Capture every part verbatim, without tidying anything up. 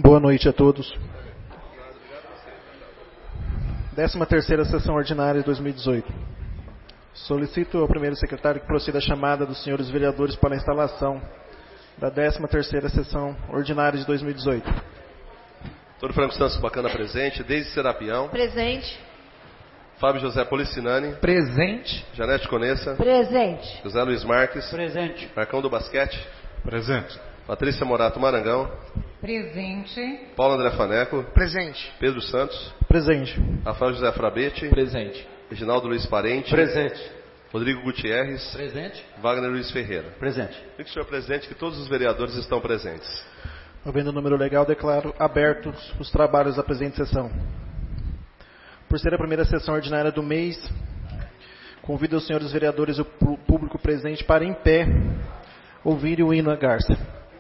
Boa noite a todos. décima terceira Sessão Ordinária de dois mil e dezoito. Solicito ao primeiro secretário que proceda a chamada dos senhores vereadores para a instalação da décima terceira Sessão Ordinária de dois mil e dezoito. Doutor Franco Santos Bacana presente. Deise Serapião. Presente. Fábio José Policinani. Presente. Janete Conessa. Presente. José Luiz Marques. Presente. Marcão do Basquete. Presente. Patrícia Morato Marangão. Presente. Paulo André Faneco. Presente. Pedro Santos. Presente. Rafael José Frabete. Presente. Reginaldo Luiz Parente. Presente. Rodrigo Gutierrez. Presente. Wagner Luiz Ferreira. Presente. Fique, senhor presidente, que todos os vereadores estão presentes. Havendo o número legal, declaro abertos os trabalhos da presente sessão. Por ser a primeira sessão ordinária do mês, convido os senhores vereadores e o público presente para, em pé, ouvirem o hino à Garça.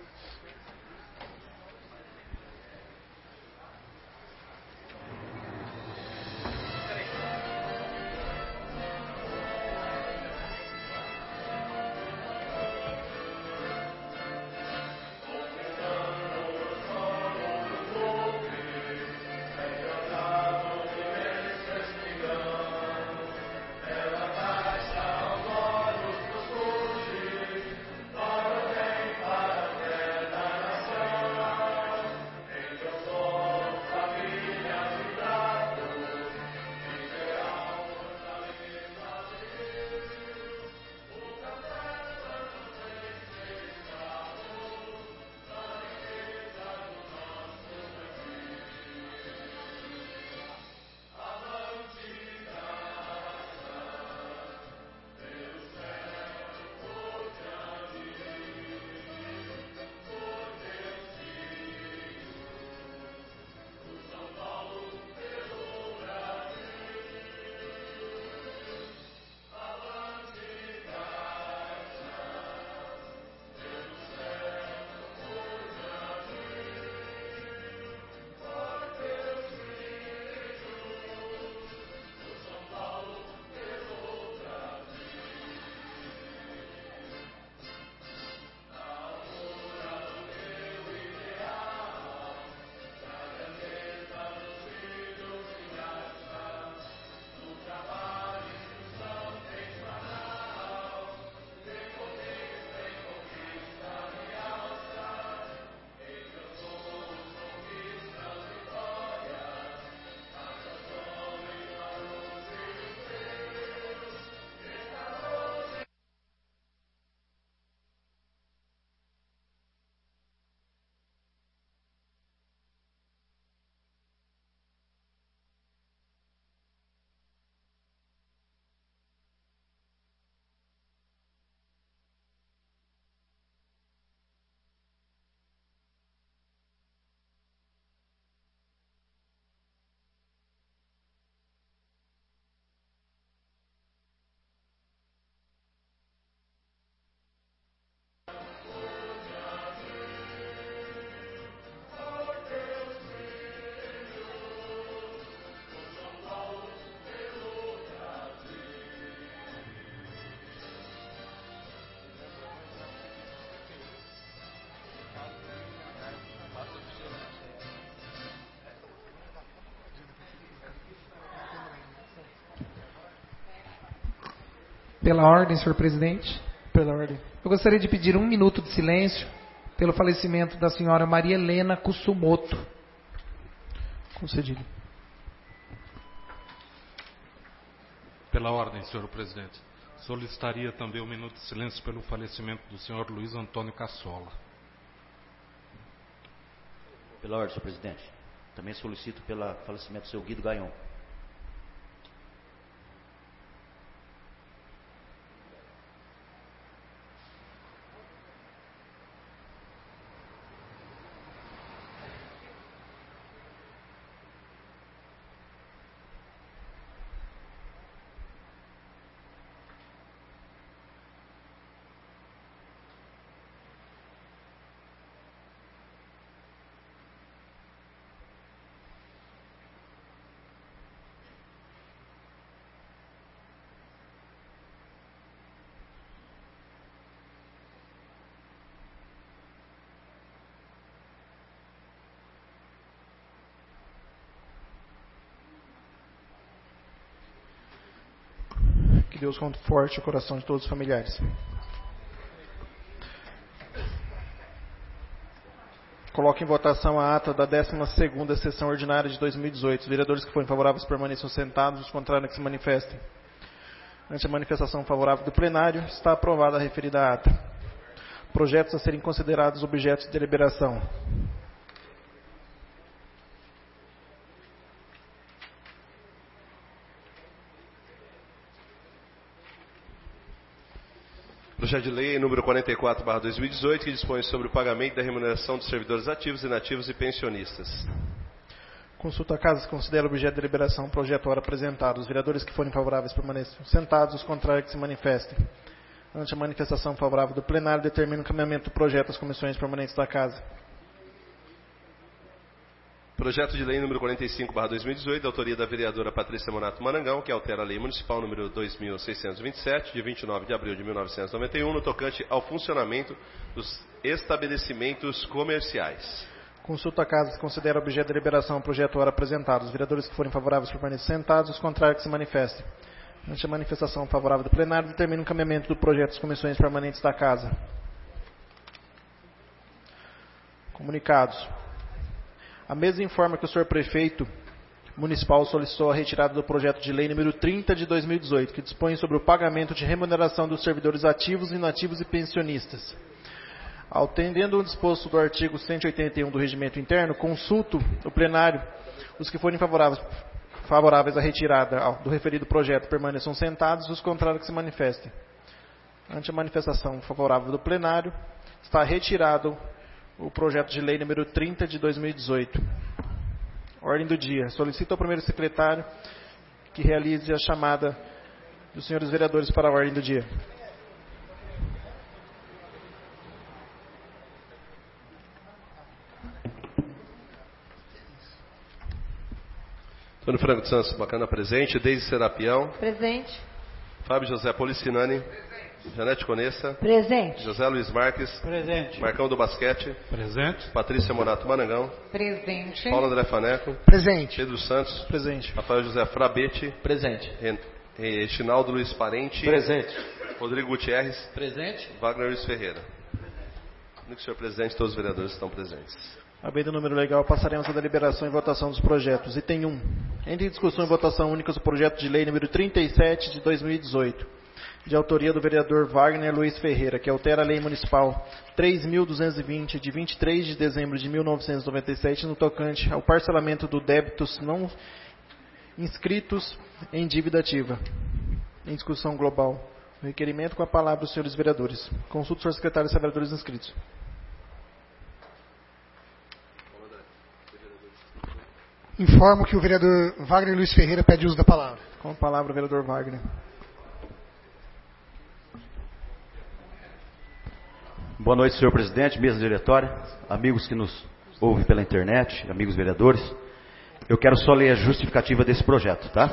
Pela ordem, senhor presidente. Pela ordem. Eu gostaria de pedir um minuto de silêncio pelo falecimento da senhora Maria Helena Kusumoto. Concedido. Pela ordem, senhor presidente. Solicitaria também um minuto de silêncio pelo falecimento do senhor Luiz Antônio Cassola. Pela ordem, senhor presidente. Também solicito pelo falecimento do senhor Guido Gaion. Deus conforte o coração de todos os familiares. Coloco em votação a ata da décima segunda sessão ordinária de dois mil e dezoito. Os vereadores que forem favoráveis permaneçam sentados, os contrários que se manifestem. Ante a manifestação favorável do plenário, está aprovada a referida ata. Projetos a serem considerados objetos de deliberação. Projeto de lei número quarenta e quatro barra dois mil e dezoito, que dispõe sobre o pagamento da remuneração dos servidores ativos, inativos e pensionistas. Consulta a casa se considera objeto de deliberação o projeto ora apresentado. Os vereadores que forem favoráveis permaneçam sentados, os contrários que se manifestem. Ante a manifestação favorável do plenário, determina o encaminhamento do projeto às comissões permanentes da casa. Projeto de lei número quarenta e cinco barra dois mil e dezoito, da autoria da vereadora Patrícia Monato Marangão, que altera a lei municipal número dois mil seiscentos e vinte e sete, de vinte e nove de abril de mil novecentos e noventa e um, no tocante ao funcionamento dos estabelecimentos comerciais. Consulta a casa se considera objeto de deliberação o projeto ora apresentado. Os vereadores que forem favoráveis permaneçam sentados, os contrários que se manifestem. Ante a manifestação favorável do plenário, determina o encaminhamento do projeto às comissões permanentes da casa. Comunicados. A mesa informa que o senhor prefeito municipal solicitou a retirada do projeto de lei número trinta de dois mil e dezoito, que dispõe sobre o pagamento de remuneração dos servidores ativos, inativos e pensionistas. Atendendo o disposto do artigo cento e oitenta e um do Regimento Interno, consulto o plenário. Os que forem favoráveis, favoráveis à retirada do referido projeto permaneçam sentados, os contrários que se manifestem. Ante a manifestação favorável do plenário, está retirado o projeto de lei número trinta de dois mil e dezoito. Ordem do dia. Solicito ao primeiro secretário que realize a chamada dos senhores vereadores para a ordem do dia. Antônio Franco de Santos Bacana presente. Deise Serapião. Presente. Fábio José Policinani. Janete Conessa. Presente. José Luiz Marques. Presente. Marcão do Basquete. Presente. Patrícia Monato Marangão. Presente. Paulo André Faneco. Presente. Pedro Santos. Presente. Rafael José Frabete. Presente. Ren- eh, Chinaldo Luiz Parente. Presente. Rodrigo Gutierrez. Presente. Wagner Luiz Ferreira. No que, senhor presidente, todos os vereadores estão presentes. Havendo o número legal, passaremos a deliberação e votação dos projetos. Item um. Entre em discussão e votação única o projeto de lei número trinta e sete de dois mil e dezoito, de autoria do vereador Wagner Luiz Ferreira, que altera a lei municipal três mil duzentos e vinte, de vinte e três de dezembro de mil novecentos e noventa e sete, no tocante ao parcelamento do débitos não inscritos em dívida ativa. Em discussão global. O requerimento com a palavra os senhores vereadores. Consulta o senhor secretário e os vereadores inscritos. Informo que o vereador Wagner Luiz Ferreira pede uso da palavra. Com a palavra o vereador Wagner. Boa noite, senhor presidente, mesa diretória, amigos que nos ouvem pela internet, amigos vereadores. Eu quero só ler a justificativa desse projeto, tá?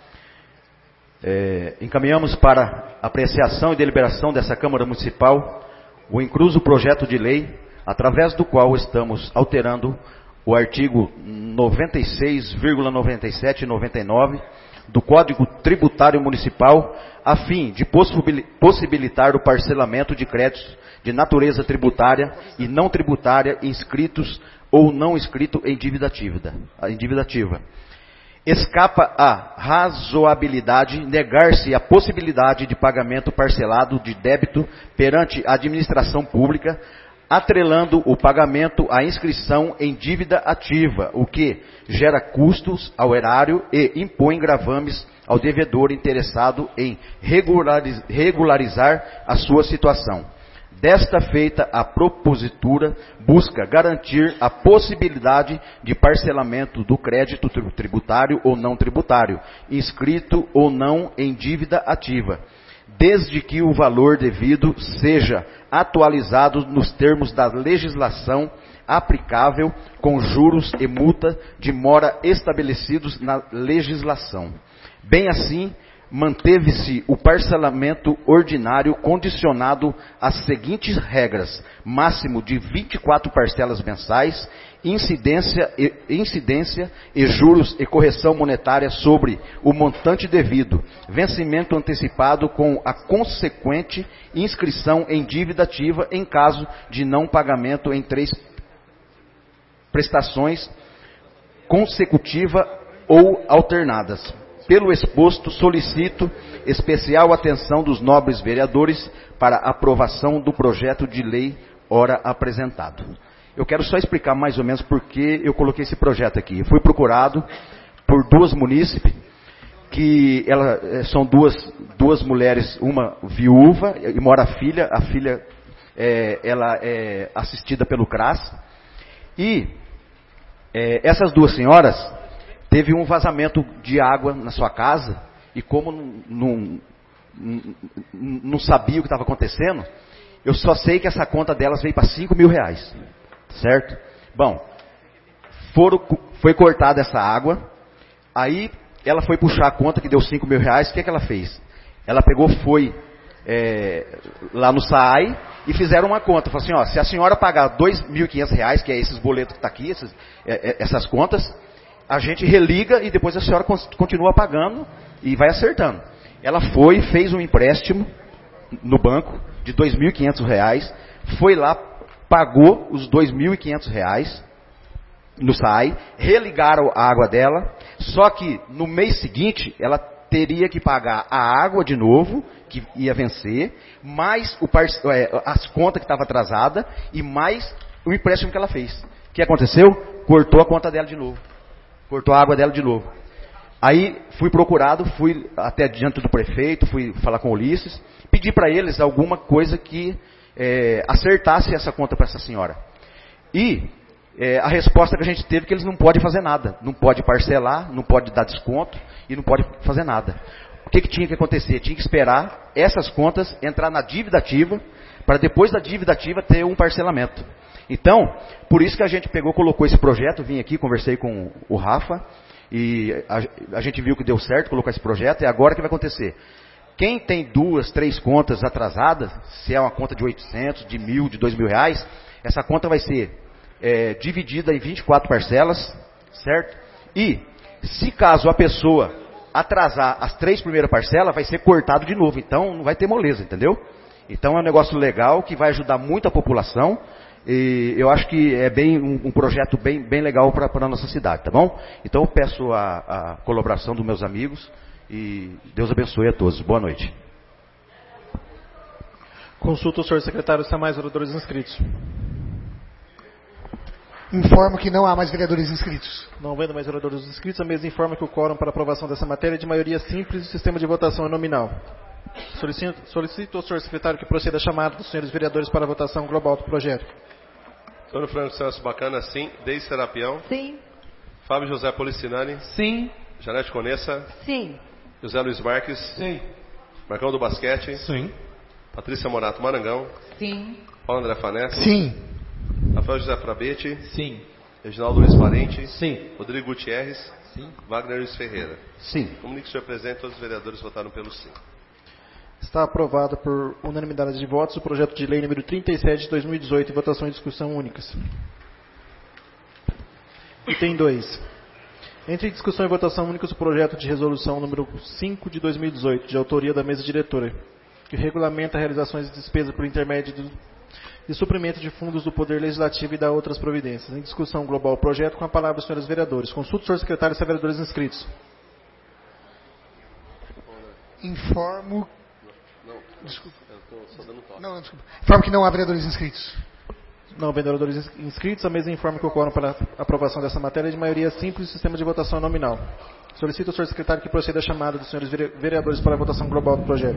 É, encaminhamos para apreciação e deliberação dessa Câmara Municipal o incluso projeto de lei, através do qual estamos alterando o artigo noventa e seis, noventa e sete e noventa e nove do Código Tributário Municipal, a fim de possibilitar o parcelamento de créditos de natureza tributária e não tributária inscritos ou não inscritos em dívida ativa. Em dívida ativa. Escapa a razoabilidade negar-se a possibilidade de pagamento parcelado de débito perante a administração pública, atrelando o pagamento à inscrição em dívida ativa, o que gera custos ao erário e impõe gravames ao devedor interessado em regulariz- regularizar a sua situação. Desta feita, a propositura busca garantir a possibilidade de parcelamento do crédito tributário ou não tributário, inscrito ou não em dívida ativa, desde que o valor devido seja atualizado nos termos da legislação aplicável, com juros e multa de mora estabelecidos na legislação. Bem assim, manteve-se o parcelamento ordinário condicionado às seguintes regras: máximo de vinte e quatro parcelas mensais, incidência e, incidência e juros e correção monetária sobre o montante devido, vencimento antecipado com a consequente inscrição em dívida ativa em caso de não pagamento em três prestações consecutiva ou alternadas. Pelo exposto, solicito especial atenção dos nobres vereadores para aprovação do projeto de lei ora apresentado. Eu quero só explicar mais ou menos por que eu coloquei esse projeto aqui. Eu fui procurado por duas munícipes, que ela, são duas, duas mulheres, uma viúva, e mora a filha, a filha é, ela é assistida pelo CRAS, e é, essas duas senhoras teve um vazamento de água na sua casa, e como não, não, não sabia o que estava acontecendo, eu só sei que essa conta delas veio para cinco mil reais. Certo? Bom, foram, foi cortada essa água, aí ela foi puxar a conta que deu cinco mil reais, o que, é que ela fez? Ela pegou, foi é, lá no S A I e fizeram uma conta. Falaram assim, ó, se a senhora pagar dois mil e quinhentos reais, que é esses boletos que está aqui, esses, é, essas contas, a gente religa e depois a senhora continua pagando e vai acertando. Ela foi, fez um empréstimo no banco de dois mil e quinhentos reais, foi lá, pagou os dois mil e quinhentos reais no S A I, religaram a água dela, só que no mês seguinte ela teria que pagar a água de novo, que ia vencer, mais o par... as contas que estavam atrasadas e mais o empréstimo que ela fez. O que aconteceu? Cortou a conta dela de novo. Cortou a água dela de novo. Aí fui procurado, fui até diante do prefeito, fui falar com o Ulisses, pedi para eles alguma coisa que é, acertasse essa conta para essa senhora. E é, a resposta que a gente teve é que eles não podem fazer nada. Não pode parcelar, não pode dar desconto e não pode fazer nada. O que, que tinha que acontecer? Tinha que esperar essas contas entrar na dívida ativa, para depois da dívida ativa ter um parcelamento. Então, por isso que a gente pegou, colocou esse projeto, vim aqui, conversei com o Rafa, e a, a gente viu que deu certo colocar esse projeto, e agora o que vai acontecer? Quem tem duas, três contas atrasadas, se é uma conta de oitocentos, de mil, de dois mil reais, essa conta vai ser é, dividida em vinte e quatro parcelas, certo? E, se caso a pessoa atrasar as três primeiras parcelas, vai ser cortado de novo, então não vai ter moleza, entendeu? Então é um negócio legal, que vai ajudar muito a população, e eu acho que é bem um, um projeto bem, bem legal para a nossa cidade, tá bom? Então eu peço a, a colaboração dos meus amigos, e Deus abençoe a todos. Boa noite. Consulta o senhor secretário se há mais vereadores inscritos. Informo que não há mais vereadores inscritos. Não havendo mais vereadores inscritos, a mesa informa que o quórum para aprovação dessa matéria é de maioria simples e o sistema de votação é nominal. Solicito, solicito ao senhor secretário que proceda a chamada dos senhores vereadores para a votação global do projeto. Antônio Franco Celso Bacana, sim. Deise Serapião. Sim. Fábio José Policinani. Sim. Janete Conessa. Sim. José Luiz Marques. Sim. Marcão do Basquete. Sim. Patrícia Morato Marangão. Sim. Paulo André Faneco. Sim. Rafael José Frabete. Sim. Reginaldo Luiz Parente. Sim. Rodrigo Gutierrez. Sim. Wagner Luiz Ferreira. Sim. Comunique o senhor presidente, todos os vereadores votaram pelo sim. Está aprovado por unanimidade de votos o projeto de lei número trinta e sete de dois mil e dezoito em votação e discussão únicas. Item dois. Entre em discussão e votação únicas o projeto de resolução número cinco de dois mil e dezoito, de autoria da mesa diretora, que regulamenta realizações de despesa por intermédio do, de suprimento de fundos do Poder Legislativo e da outras providências. Em discussão global o projeto, com a palavra os senhores vereadores. Consulta o senhor secretário se há vereadores inscritos. Informo... Não, Desculpa. eu estou só dando toque. Não, não, desculpa. Informo que não há vereadores inscritos. Não havendo vereadores inscritos, a mesa informa que o quórum para a aprovação dessa matéria é de maioria simples e sistema de votação nominal. Solicito ao senhor secretário que proceda a chamada dos senhores vereadores para a votação global do projeto.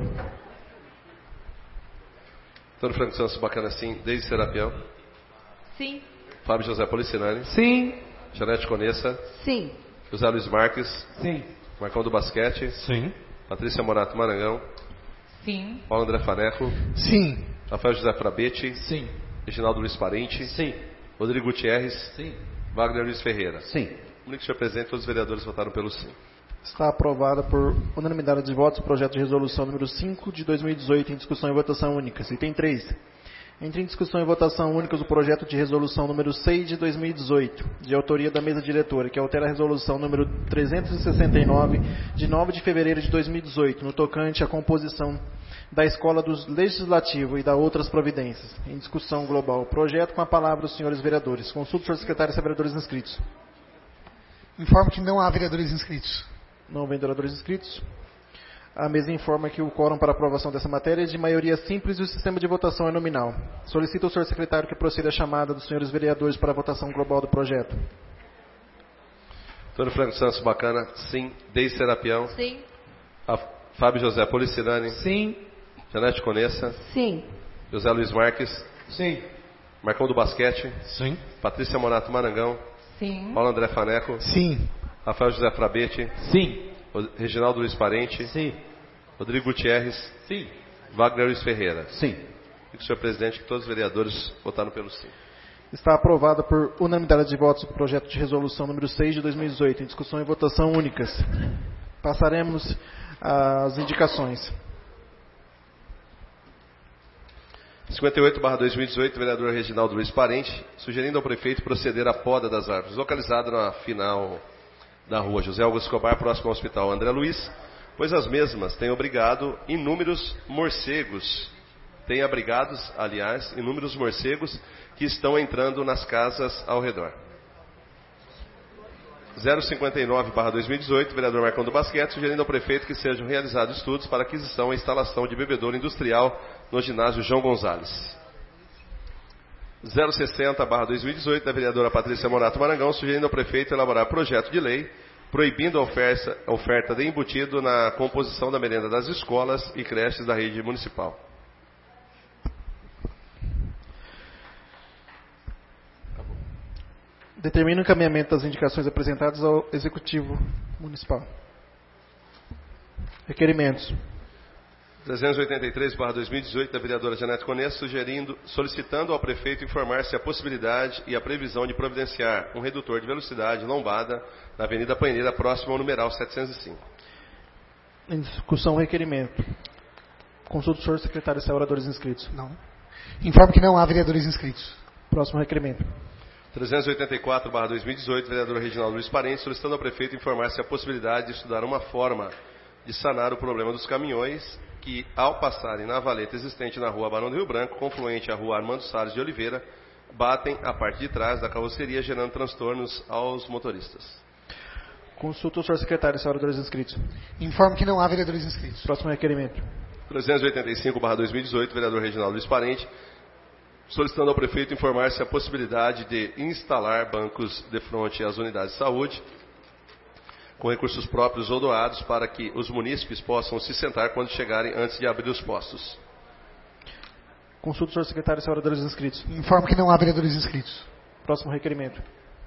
Antônio Franco Celso Bacana, sim. Deise Serapião. Sim. Fábio José Policinani. Sim. Janete Conessa. Sim. José Luiz Marques. Sim. Marcão do Basquete. Sim. Patrícia Morato Marangão. Sim. Paulo André Faneco. Sim. Rafael José Frabete. Sim. Reginaldo Luiz Parente. Sim. Rodrigo Gutierrez. Sim. Wagner Luiz Ferreira. Sim. Comunique o senhor presidente, todos os vereadores votaram pelo sim. Está aprovado por unanimidade de votos o projeto de resolução número cinco de dois mil e dezoito em discussão e votação única. Item três. Entra em discussão e votação única o projeto de resolução número seis de dois mil e dezoito, de autoria da mesa diretora, que altera a resolução número trezentos e sessenta e nove, de nove de fevereiro de dois mil e dezoito, no tocante à composição da Escola do Legislativo e da outras providências. Em discussão global. Projeto com a palavra os senhores vereadores. Consulta o senhor secretário e vereadores inscritos. Informo que não há vereadores inscritos. Não vem vereadores inscritos. A mesa informa que o quórum para aprovação dessa matéria é de maioria simples e o sistema de votação é nominal. Solicito ao senhor secretário que proceda a chamada dos senhores vereadores para a votação global do projeto. Antônio Franco Santos Bacana, sim. Deise Serapião. Sim. A Fábio José Policirani. Sim. Janete Conessa. Sim. José Luiz Marques. Sim. Marcão do Basquete. Sim. Patrícia Monato Marangão. Sim. Paulo André Faneco. Sim. Rafael José Frabete. Sim. Reginaldo Luiz Parente. Sim. Rodrigo Gutierrez. Sim. Wagner Luiz Ferreira. Sim. E, senhor presidente, que todos os vereadores votaram pelo sim. Está aprovado por unanimidade de votos o projeto de resolução número seis de dois mil e dezoito, em discussão e votação únicas. Passaremos às indicações. cinquenta e oito barra dois mil e dezoito, vereador Reginaldo Luiz Parente, sugerindo ao prefeito proceder à poda das árvores, localizada na final da rua José Augusto Escobar, próximo ao Hospital André Luiz, pois as mesmas têm obrigado inúmeros morcegos, têm abrigados, aliás, inúmeros morcegos que estão entrando nas casas ao redor. zero cinquenta e nove barra dois mil e dezoito, vereador Marcão do Basquete, sugerindo ao prefeito que sejam realizados estudos para aquisição e instalação de bebedouro industrial no ginásio João Gonzalez. zero sessenta barra dois mil e dezoito, da vereadora Patrícia Morato Marangão, sugerindo ao prefeito elaborar projeto de lei proibindo a oferta, a oferta de embutido na composição da merenda das escolas e creches da rede municipal. Determina o encaminhamento das indicações apresentadas ao Executivo Municipal. Requerimentos. trezentos e oitenta e três barra dois mil e dezoito, da vereadora Janete Conessa, sugerindo, solicitando ao prefeito informar-se a possibilidade e a previsão de providenciar um redutor de velocidade lombada na Avenida Paineira, próximo ao numeral setecentos e cinco. Em discussão, requerimento. Consulta o senhor secretário se há oradores inscritos. Não. Informo que não há vereadores inscritos. Próximo requerimento. trezentos e oitenta e quatro barra dois mil e dezoito, vereador Reginaldo Luiz Parente, solicitando ao prefeito informar-se a possibilidade de estudar uma forma de sanar o problema dos caminhões que, ao passarem na valeta existente na rua Barão do Rio Branco, confluente à rua Armando Salles de Oliveira, batem a parte de trás da carroceria, gerando transtornos aos motoristas. Consulta o senhor secretário se há oradores inscritos. Informo que não há vereadores inscritos. Próximo requerimento. trezentos e oitenta e cinco barra dois mil e dezoito, vereador Reginaldo Luiz Parente, solicitando ao prefeito informar-se a possibilidade de instalar bancos de frente às unidades de saúde, com recursos próprios ou doados, para que os munícipes possam se sentar quando chegarem antes de abrir os postos. Consulta o senhor secretário se há oradores inscritos. Informo que não há vereadores inscritos. Próximo requerimento.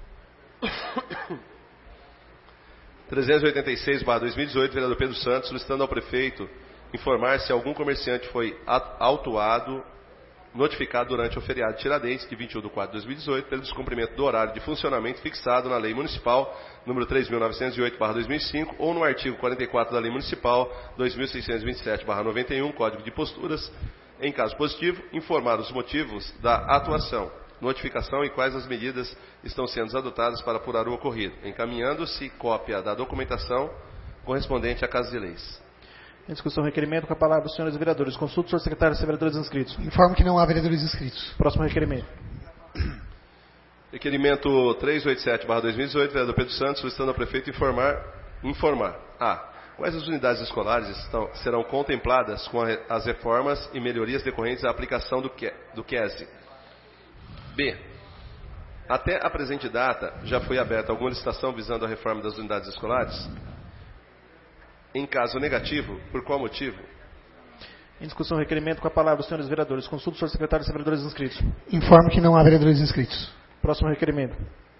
trezentos e oitenta e seis barra dois mil e dezoito, vereador Pedro Santos, solicitando ao prefeito informar se algum comerciante foi autuado, notificado durante o feriado de Tiradentes, de vinte e um de quatro de dois mil e dezoito, pelo descumprimento do horário de funcionamento fixado na Lei Municipal número três mil novecentos e oito barra dois mil e cinco ou no artigo quarenta e quatro da Lei Municipal dois mil seiscentos e vinte e sete barra noventa e um, Código de Posturas. Em caso positivo, informar os motivos da atuação, notificação e quais as medidas estão sendo adotadas para apurar o ocorrido, encaminhando-se cópia da documentação correspondente à Casa de Leis. Em discussão, requerimento, com a palavra os senhores vereadores. Consulta o senhor secretário se há vereadores inscritos. Informo que não há vereadores inscritos. Próximo requerimento. Requerimento trezentos e oitenta e sete barra dois mil e dezoito, vereador Pedro Santos, solicitando ao prefeito informar, informar a. Quais as unidades escolares estão, serão contempladas com a, as reformas e melhorias decorrentes à aplicação do, do QESE? B. Até a presente data, já foi aberta alguma licitação visando a reforma das unidades escolares? Em caso negativo, por qual motivo? Em discussão, requerimento, com a palavra os senhores vereadores. Consulta o senhor secretário se há vereadores inscritos. Informo que não há vereadores inscritos. Próximo requerimento.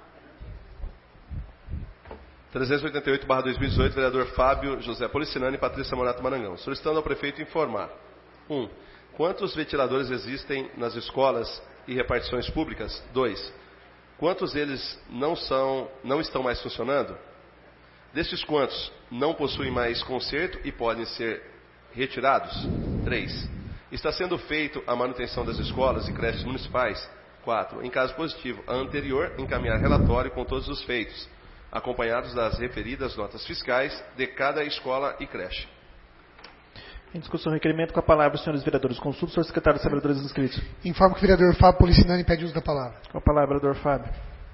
trezentos e oitenta e oito barra dois mil e dezoito, vereador Fábio José Policinani e Patrícia Morato Marangão, solicitando ao prefeito informar. um. Quantos ventiladores existem nas escolas e repartições públicas? dois. Quantos deles não, são, não estão mais funcionando? Destes quantos não possuem mais conserto e podem ser retirados? três. Está sendo feito a manutenção das escolas e creches municipais? quatro. Em caso positivo, a anterior encaminhar relatório com todos os feitos, acompanhados das referidas notas fiscais de cada escola e creche. Em discussão, requerimento, com a palavra os senhores vereadores. Consulta o senhor secretário dos vereadores inscritos. Informo que o vereador Fábio Policinani pede uso da palavra. Com a palavra, vereador Fábio.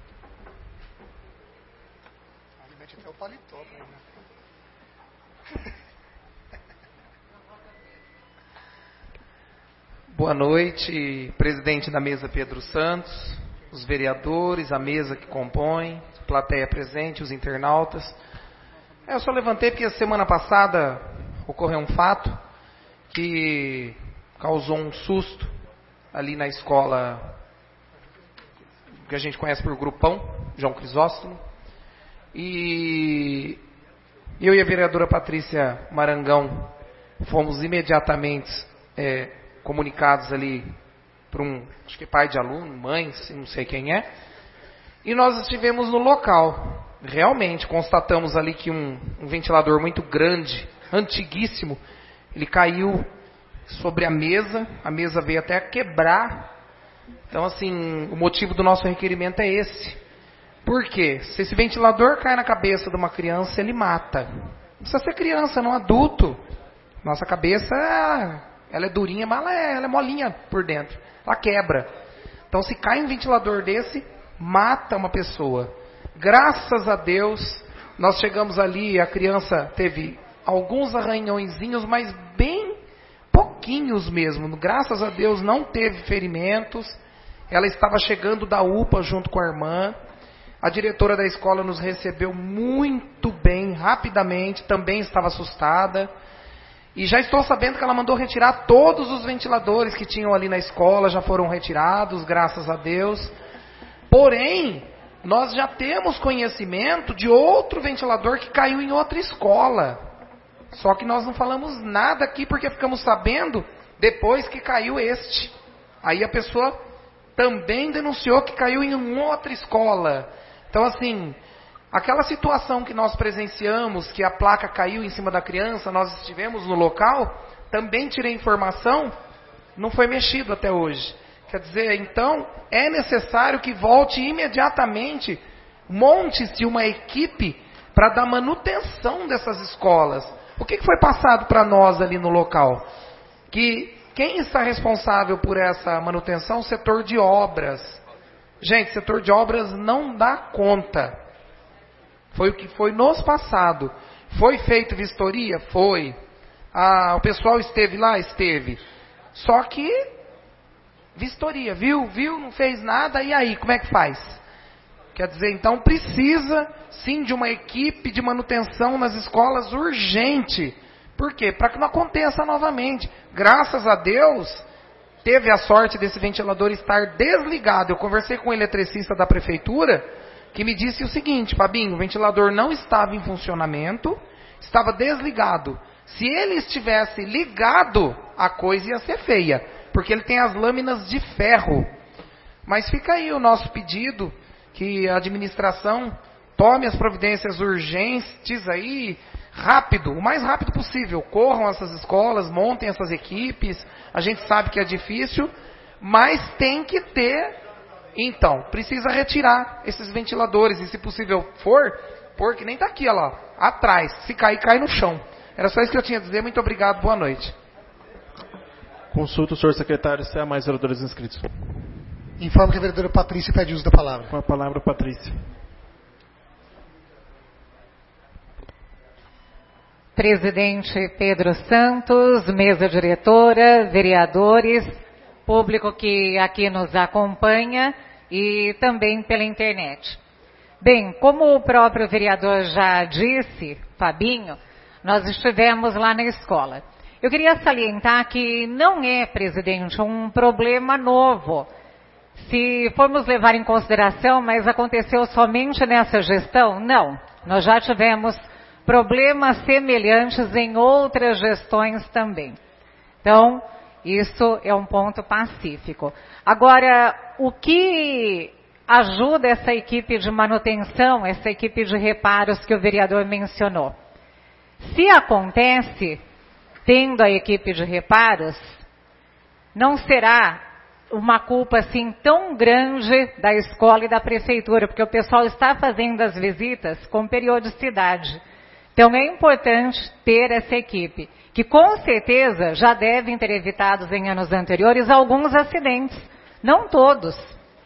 Mete até o paletó, Boa noite, presidente da mesa Pedro Santos, os vereadores, a mesa que compõe, plateia presente, os internautas. Eu só levantei porque a semana passada ocorreu um fato que causou um susto ali na escola que a gente conhece por Grupão, João Crisóstomo. E eu e a vereadora Patrícia Marangão fomos imediatamente é, comunicados ali por um, acho que pai de aluno, mãe, não sei quem é, e nós estivemos no local. Realmente constatamos ali que um, um ventilador muito grande, antiguíssimo, ele caiu sobre a mesa, a mesa veio até a quebrar. Então, assim, o motivo do nosso requerimento é esse. Por quê? Se esse ventilador cai na cabeça de uma criança, ele mata. Não precisa ser criança, não adulto. Nossa cabeça, ela é durinha, mas ela é, ela é molinha por dentro. Ela quebra. Então, se cai um ventilador desse, mata uma pessoa. Graças a Deus, nós chegamos ali, a criança teve alguns arranhõezinhos, mas bem pouquinhos mesmo. Graças a Deus, não teve ferimentos. Ela estava chegando da U P A junto com a irmã. A diretora da escola nos recebeu muito bem, rapidamente, também estava assustada. E já estou sabendo que ela mandou retirar todos os ventiladores que tinham ali na escola, já foram retirados, graças a Deus. Porém, nós já temos conhecimento de outro ventilador que caiu em outra escola. Só que nós não falamos nada aqui porque ficamos sabendo depois que caiu este. Aí a pessoa também denunciou que caiu em uma outra escola. Então, assim, aquela situação que nós presenciamos, que a placa caiu em cima da criança, nós estivemos no local, também tirei informação, não foi mexido até hoje. Quer dizer, então, é necessário que volte imediatamente montes de uma equipe para dar manutenção dessas escolas. O que foi passado para nós ali no local? Que quem está responsável por essa manutenção? O setor de obras. Gente, o setor de obras não dá conta. Foi o que foi nos passado. Foi feito vistoria? Foi. Ah, o pessoal esteve lá? Esteve. Só que, vistoria, viu? Viu? Não fez nada, e aí, como é que faz? Quer dizer, então precisa sim de uma equipe de manutenção nas escolas urgente. Por quê? Para que não aconteça novamente. Graças a Deus, teve a sorte desse ventilador estar desligado. Eu conversei com o eletricista da prefeitura, que me disse o seguinte: Fabinho, o ventilador não estava em funcionamento, estava desligado. Se ele estivesse ligado, a coisa ia ser feia, porque ele tem as lâminas de ferro. Mas fica aí o nosso pedido, que a administração tome as providências urgentes aí, rápido, o mais rápido possível. Corram essas escolas, montem essas equipes. A gente sabe que é difícil, mas tem que ter. Então, precisa retirar esses ventiladores, e se possível for, pôr que nem está aqui, olha lá, atrás. Se cair, cai no chão. Era só isso que eu tinha a dizer. Muito obrigado, boa noite. Consulta o senhor secretário se há mais vereadores inscritos. Informo que a vereadora Patrícia pede uso da palavra. Com a palavra, Patrícia. Presidente Pedro Santos, mesa diretora, vereadores, público que aqui nos acompanha e também pela internet. Bem, como o próprio vereador já disse, Fabinho, nós estivemos lá na escola. Eu queria salientar que não é, presidente, um problema novo. Se formos levar em consideração, mas aconteceu somente nessa gestão? Não. Nós já tivemos problemas semelhantes em outras gestões também. Então, isso é um ponto pacífico. Agora, o que ajuda essa equipe de manutenção, essa equipe de reparos que o vereador mencionou. Se acontece, tendo a equipe de reparos, não será uma culpa assim tão grande da escola e da prefeitura, porque o pessoal está fazendo as visitas com periodicidade. Então é importante ter essa equipe, que com certeza já devem ter evitado em anos anteriores alguns acidentes, não todos,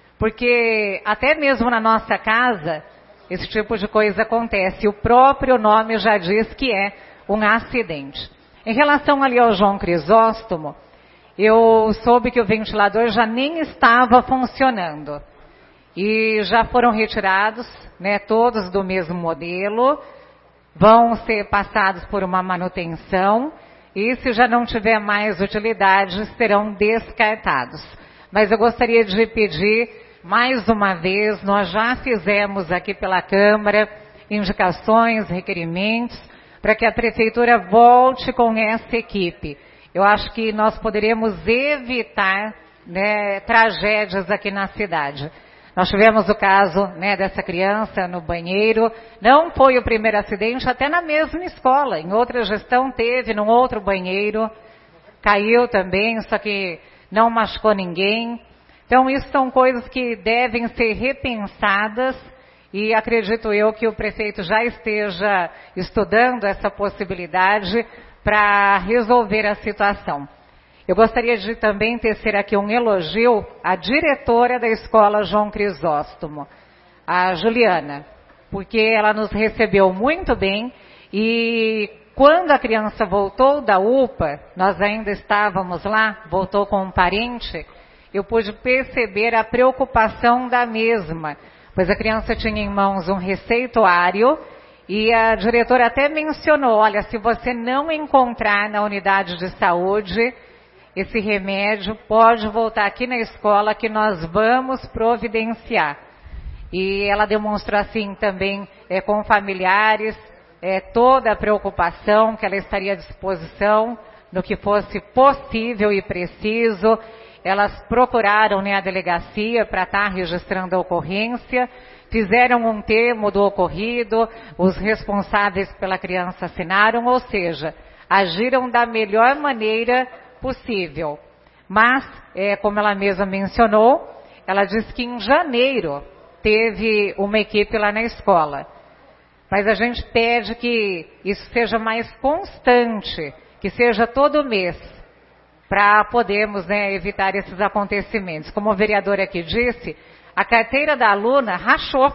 porque até mesmo na nossa casa esse tipo de coisa acontece, o próprio nome já diz que é um acidente. Em relação ali ao João Crisóstomo, eu soube que o ventilador já nem estava funcionando. E já foram retirados, né, todos do mesmo modelo, vão ser passados por uma manutenção e se já não tiver mais utilidade, serão descartados. Mas eu gostaria de pedir, mais uma vez, nós já fizemos aqui pela Câmara indicações, requerimentos, para que a Prefeitura volte com essa equipe. Eu acho que nós poderemos evitar, né, tragédias aqui na cidade. Nós tivemos o caso, né, dessa criança no banheiro, não foi o primeiro acidente, até na mesma escola, em outra gestão teve, num outro banheiro, caiu também, só que não machucou ninguém. Então isso são coisas que devem ser repensadas e acredito eu que o prefeito já esteja estudando essa possibilidade para resolver a situação. Eu gostaria de também tecer aqui um elogio à diretora da escola João Crisóstomo, a Juliana, porque ela nos recebeu muito bem e quando a criança voltou da U P A, nós ainda estávamos lá, voltou com um parente, eu pude perceber a preocupação da mesma, pois a criança tinha em mãos um receituário e a diretora até mencionou, olha, se você não encontrar na unidade de saúde esse remédio, pode voltar aqui na escola que nós vamos providenciar. E ela demonstrou assim também é, com familiares, é, toda a preocupação que ela estaria à disposição no que fosse possível e preciso. Elas procuraram, né, a delegacia para estar registrando a ocorrência, fizeram um termo do ocorrido, os responsáveis pela criança assinaram, ou seja, agiram da melhor maneira possível. Mas, é, como ela mesma mencionou, ela disse que em janeiro teve uma equipe lá na escola. Mas a gente pede que isso seja mais constante, que seja todo mês, para podermos, né, evitar esses acontecimentos. Como o vereador aqui disse, a carteira da aluna rachou.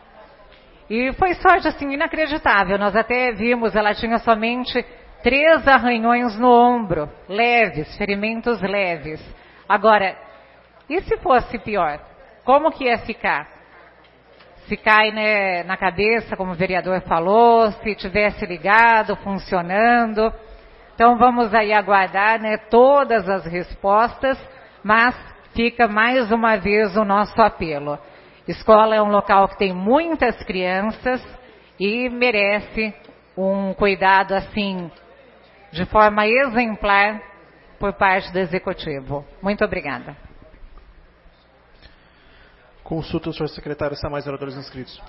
E foi sorte assim inacreditável. Nós até vimos, ela tinha somente três arranhões no ombro, leves, ferimentos leves. Agora, e se fosse pior? Como que ia ficar? Se cai, né, na cabeça, como o vereador falou, se tivesse ligado, funcionando. Então vamos aí aguardar, né, todas as respostas, mas fica mais uma vez o nosso apelo. Escola é um local que tem muitas crianças e merece um cuidado assim, de forma exemplar, por parte do Executivo. Muito obrigada. Consulta o senhor secretário se há mais vereadores inscritos.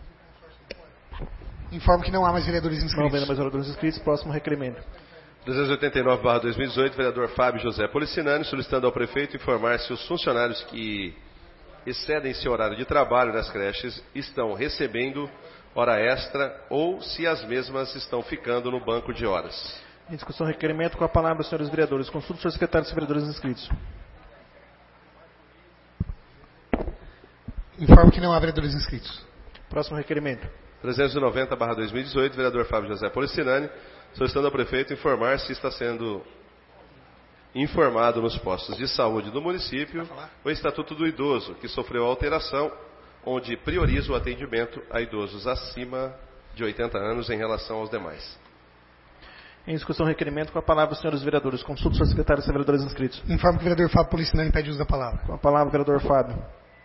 Informo que não há mais vereadores inscritos. Não havendo mais vereadores inscritos, próximo requerimento. trezentos e oitenta e nove barra dois mil e dezoito, vereador Fábio José Policinani, solicitando ao prefeito informar se os funcionários que excedem seu horário de trabalho nas creches estão recebendo hora extra ou se as mesmas estão ficando no banco de horas. Em discussão, requerimento, com a palavra, senhores vereadores. Consulta o senhor secretário se vereadores inscritos. Informo que não há vereadores inscritos. Próximo requerimento. trezentos e noventa barra dois mil e dezoito, vereador Fábio José Policinani, solicitando ao prefeito informar se está sendo informado nos postos de saúde do município o Estatuto do Idoso, que sofreu alteração, onde prioriza o atendimento a idosos acima de oitenta anos em relação aos demais. Em discussão, requerimento, com a palavra, senhores vereadores. Consulta o senhor secretário se vereadores inscritos. Informo que o vereador Fábio Policinani pede uso da palavra. Com a palavra, vereador Fábio.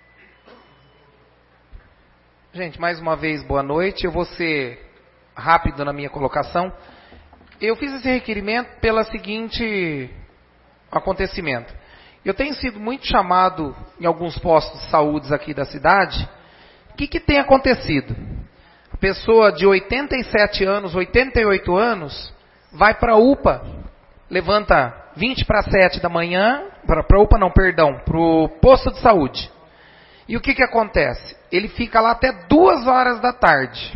Gente, mais uma vez, boa noite. Eu vou ser rápido na minha colocação. Eu fiz esse requerimento pelo seguinte acontecimento. Eu tenho sido muito chamado em alguns postos de saúde aqui da cidade. O que, que tem acontecido? A pessoa de oitenta e sete anos, oitenta e oito anos, vai para a U P A, levanta vinte para sete da manhã, para a U P A não, perdão, para o posto de saúde. E o que, que acontece? Ele fica lá até duas horas da tarde.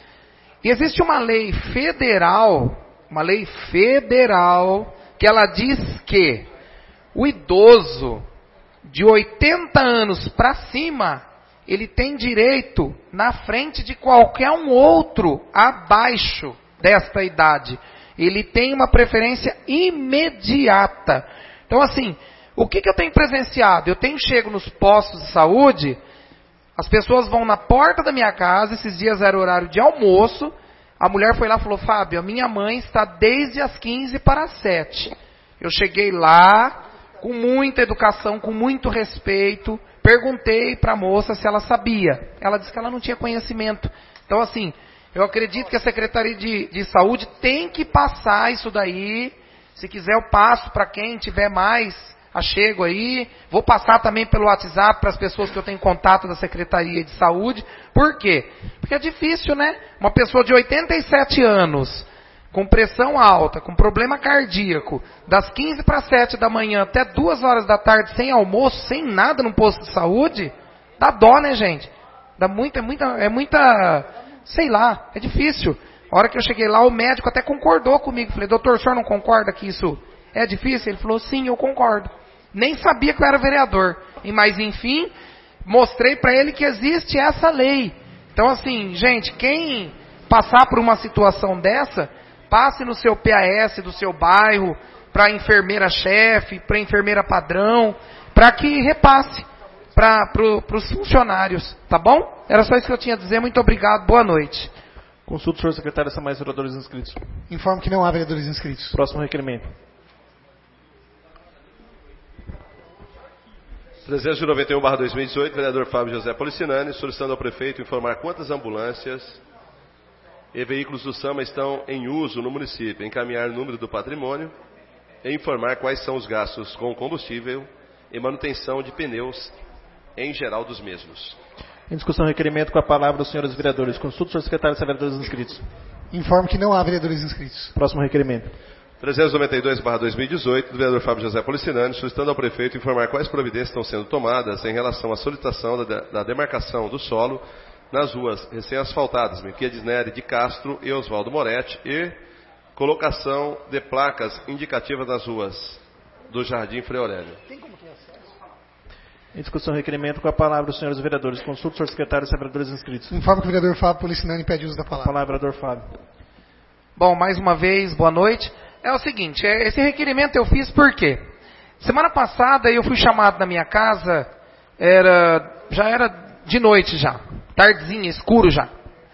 E existe uma lei federal, uma lei federal, que ela diz que o idoso de oitenta anos para cima, ele tem direito na frente de qualquer um outro abaixo desta idade. Ele tem uma preferência imediata. Então, assim, o que, que eu tenho presenciado? Eu tenho chego nos postos de saúde, as pessoas vão na porta da minha casa, esses dias era horário de almoço, a mulher foi lá e falou, Fábio, a minha mãe está desde as quinze para as sete. Eu cheguei lá, com muita educação, com muito respeito, perguntei para a moça se ela sabia. Ela disse que ela não tinha conhecimento. Então, assim, eu acredito que a Secretaria de, de Saúde tem que passar isso daí. Se quiser, eu passo para quem tiver mais achego aí. Vou passar também pelo WhatsApp para as pessoas que eu tenho contato da Secretaria de Saúde. Por quê? Porque é difícil, né? Uma pessoa de oitenta e sete anos, com pressão alta, com problema cardíaco, das quinze para sete da manhã até duas horas da tarde, sem almoço, sem nada no posto de saúde, dá dó, né, gente? Dá muita, é muita, é muita, sei lá, é difícil. A hora que eu cheguei lá, o médico até concordou comigo. Falei, doutor, o senhor não concorda que isso é difícil? Ele falou, sim, eu concordo. Nem sabia que eu era vereador. Mas, enfim, mostrei para ele que existe essa lei. Então, assim, gente, quem passar por uma situação dessa, passe no seu P A S do seu bairro, para a enfermeira-chefe, para a enfermeira padrão, para que repasse para pro, os funcionários, tá bom? Era só isso que eu tinha a dizer. Muito obrigado, boa noite. Consulta o senhor secretário se há mais vereadores inscritos. Informo que não há vereadores inscritos. Próximo requerimento. trezentos e noventa e um barra dois mil e dezoito, vereador Fábio José Policinani, solicitando ao prefeito informar quantas ambulâncias e veículos do SAMA estão em uso no município, encaminhar o número do patrimônio e informar quais são os gastos com combustível e manutenção de pneus em geral dos mesmos. Em discussão, requerimento, com a palavra os senhores vereadores. Consulta o senhor secretário se há vereadores inscritos. Informo que não há vereadores inscritos. Próximo requerimento. trezentos e noventa e dois barra dois mil e dezoito, do vereador Fábio José Policinani, solicitando ao prefeito informar quais providências estão sendo tomadas em relação à solicitação da, da demarcação do solo nas ruas recém-asfaltadas, Melquiades Nery de Castro e Oswaldo Moretti, e colocação de placas indicativas nas ruas do Jardim Frei Aurélio. Em discussão, requerimento, com a palavra os senhores vereadores. Consulta o senhor secretário se há vereadores inscritos. Informo que o vereador Fábio Policinani pede uso da Com a palavra. palavra, vereador Fábio. Bom, mais uma vez, boa noite. É o seguinte, esse requerimento eu fiz por quê? Semana passada eu fui chamado na minha casa, era, já era de noite já, tardezinha, escuro já.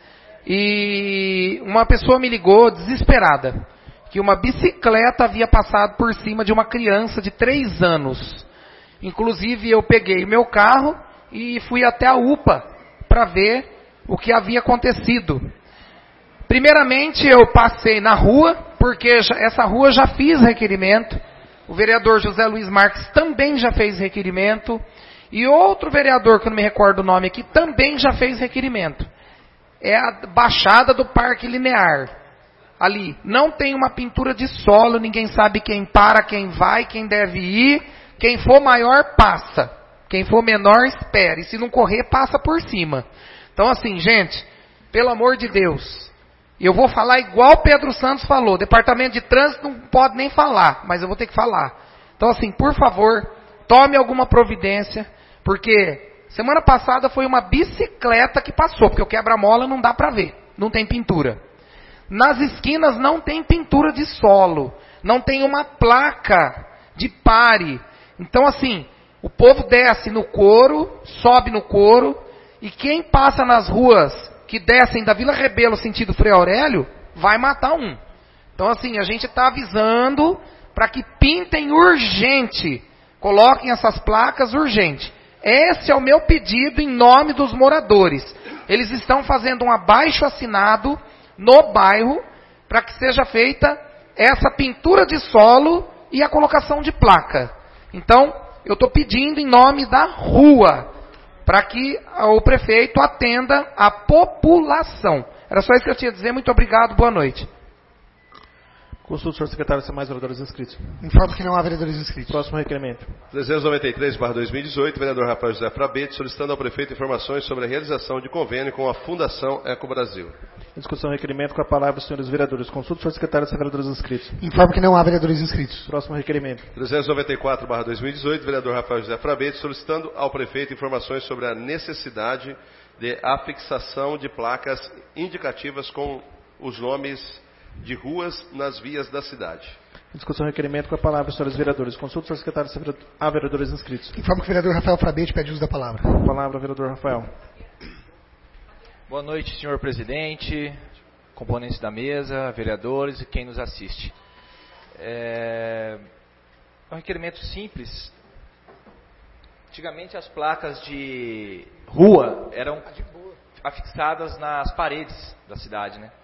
E uma pessoa me ligou desesperada, que uma bicicleta havia passado por cima de uma criança de três anos. Inclusive eu peguei meu carro e fui até a U P A para ver o que havia acontecido. Primeiramente eu passei na rua, porque já, essa rua já fiz requerimento. O vereador José Luiz Marques também já fez requerimento. E outro vereador, que eu não me recordo o nome aqui, também já fez requerimento. É a Baixada do Parque Linear. Ali não tem uma pintura de solo, ninguém sabe quem para, quem vai, quem deve ir. Quem for maior, passa. Quem for menor, espera. E se não correr, passa por cima. Então assim, gente, pelo amor de Deus, eu vou falar igual Pedro Santos falou. Departamento de Trânsito não pode nem falar, mas eu vou ter que falar. Então assim, por favor, tome alguma providência, porque semana passada foi uma bicicleta que passou, porque o quebra-mola não dá para ver, não tem pintura. Nas esquinas não tem pintura de solo, não tem uma placa de pare. Então assim, o povo desce no couro, sobe no couro, e quem passa nas ruas que descem da Vila Rebelo sentido Frei Aurélio, vai matar um. Então assim, a gente está avisando para que pintem urgente, coloquem essas placas urgente. Esse é o meu pedido em nome dos moradores. Eles estão fazendo um abaixo-assinado no bairro para que seja feita essa pintura de solo e a colocação de placa. Então, eu estou pedindo em nome da rua, para que o prefeito atenda a população. Era só isso que eu tinha a dizer. Muito obrigado, boa noite. Consulta o senhor secretário se há mais vereadores inscritos. Informo que não há vereadores inscritos. Próximo requerimento. trezentos e noventa e três barra dois mil e dezoito, vereador Rafael José Frabete, solicitando ao prefeito informações sobre a realização de convênio com a Fundação Eco Brasil. Em discussão, requerimento com a palavra os senhores vereadores. Consulta o senhor secretário se há vereadores inscritos. Informo que não há vereadores inscritos. Próximo requerimento. trezentos e noventa e quatro barra dois mil e dezoito, vereador Rafael José Frabete, solicitando ao prefeito informações sobre a necessidade de afixação de placas indicativas com os nomes de ruas nas vias da cidade. Em discussão, requerimento com a palavra os senhores vereadores. Consulta o senhor secretário se há vereadores inscritos. Informo que o vereador Rafael Frabete pede uso da palavra. Com a palavra, vereador Rafael. Boa noite, senhor presidente, componentes da mesa, vereadores e quem nos assiste. É um requerimento simples. Antigamente as placas de rua eram afixadas nas paredes da cidade, né?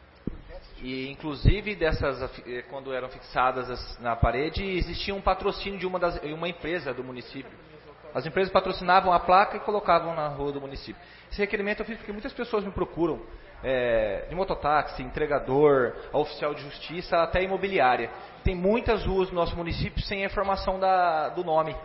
E inclusive dessas, quando eram fixadas na parede, existia um patrocínio de uma, das, uma empresa do município. As empresas patrocinavam a placa e colocavam na rua do município. Esse requerimento eu fiz porque muitas pessoas me procuram, é, de mototáxi, entregador, oficial de justiça, até imobiliária. Tem muitas ruas no nosso município sem a informação da, do nome.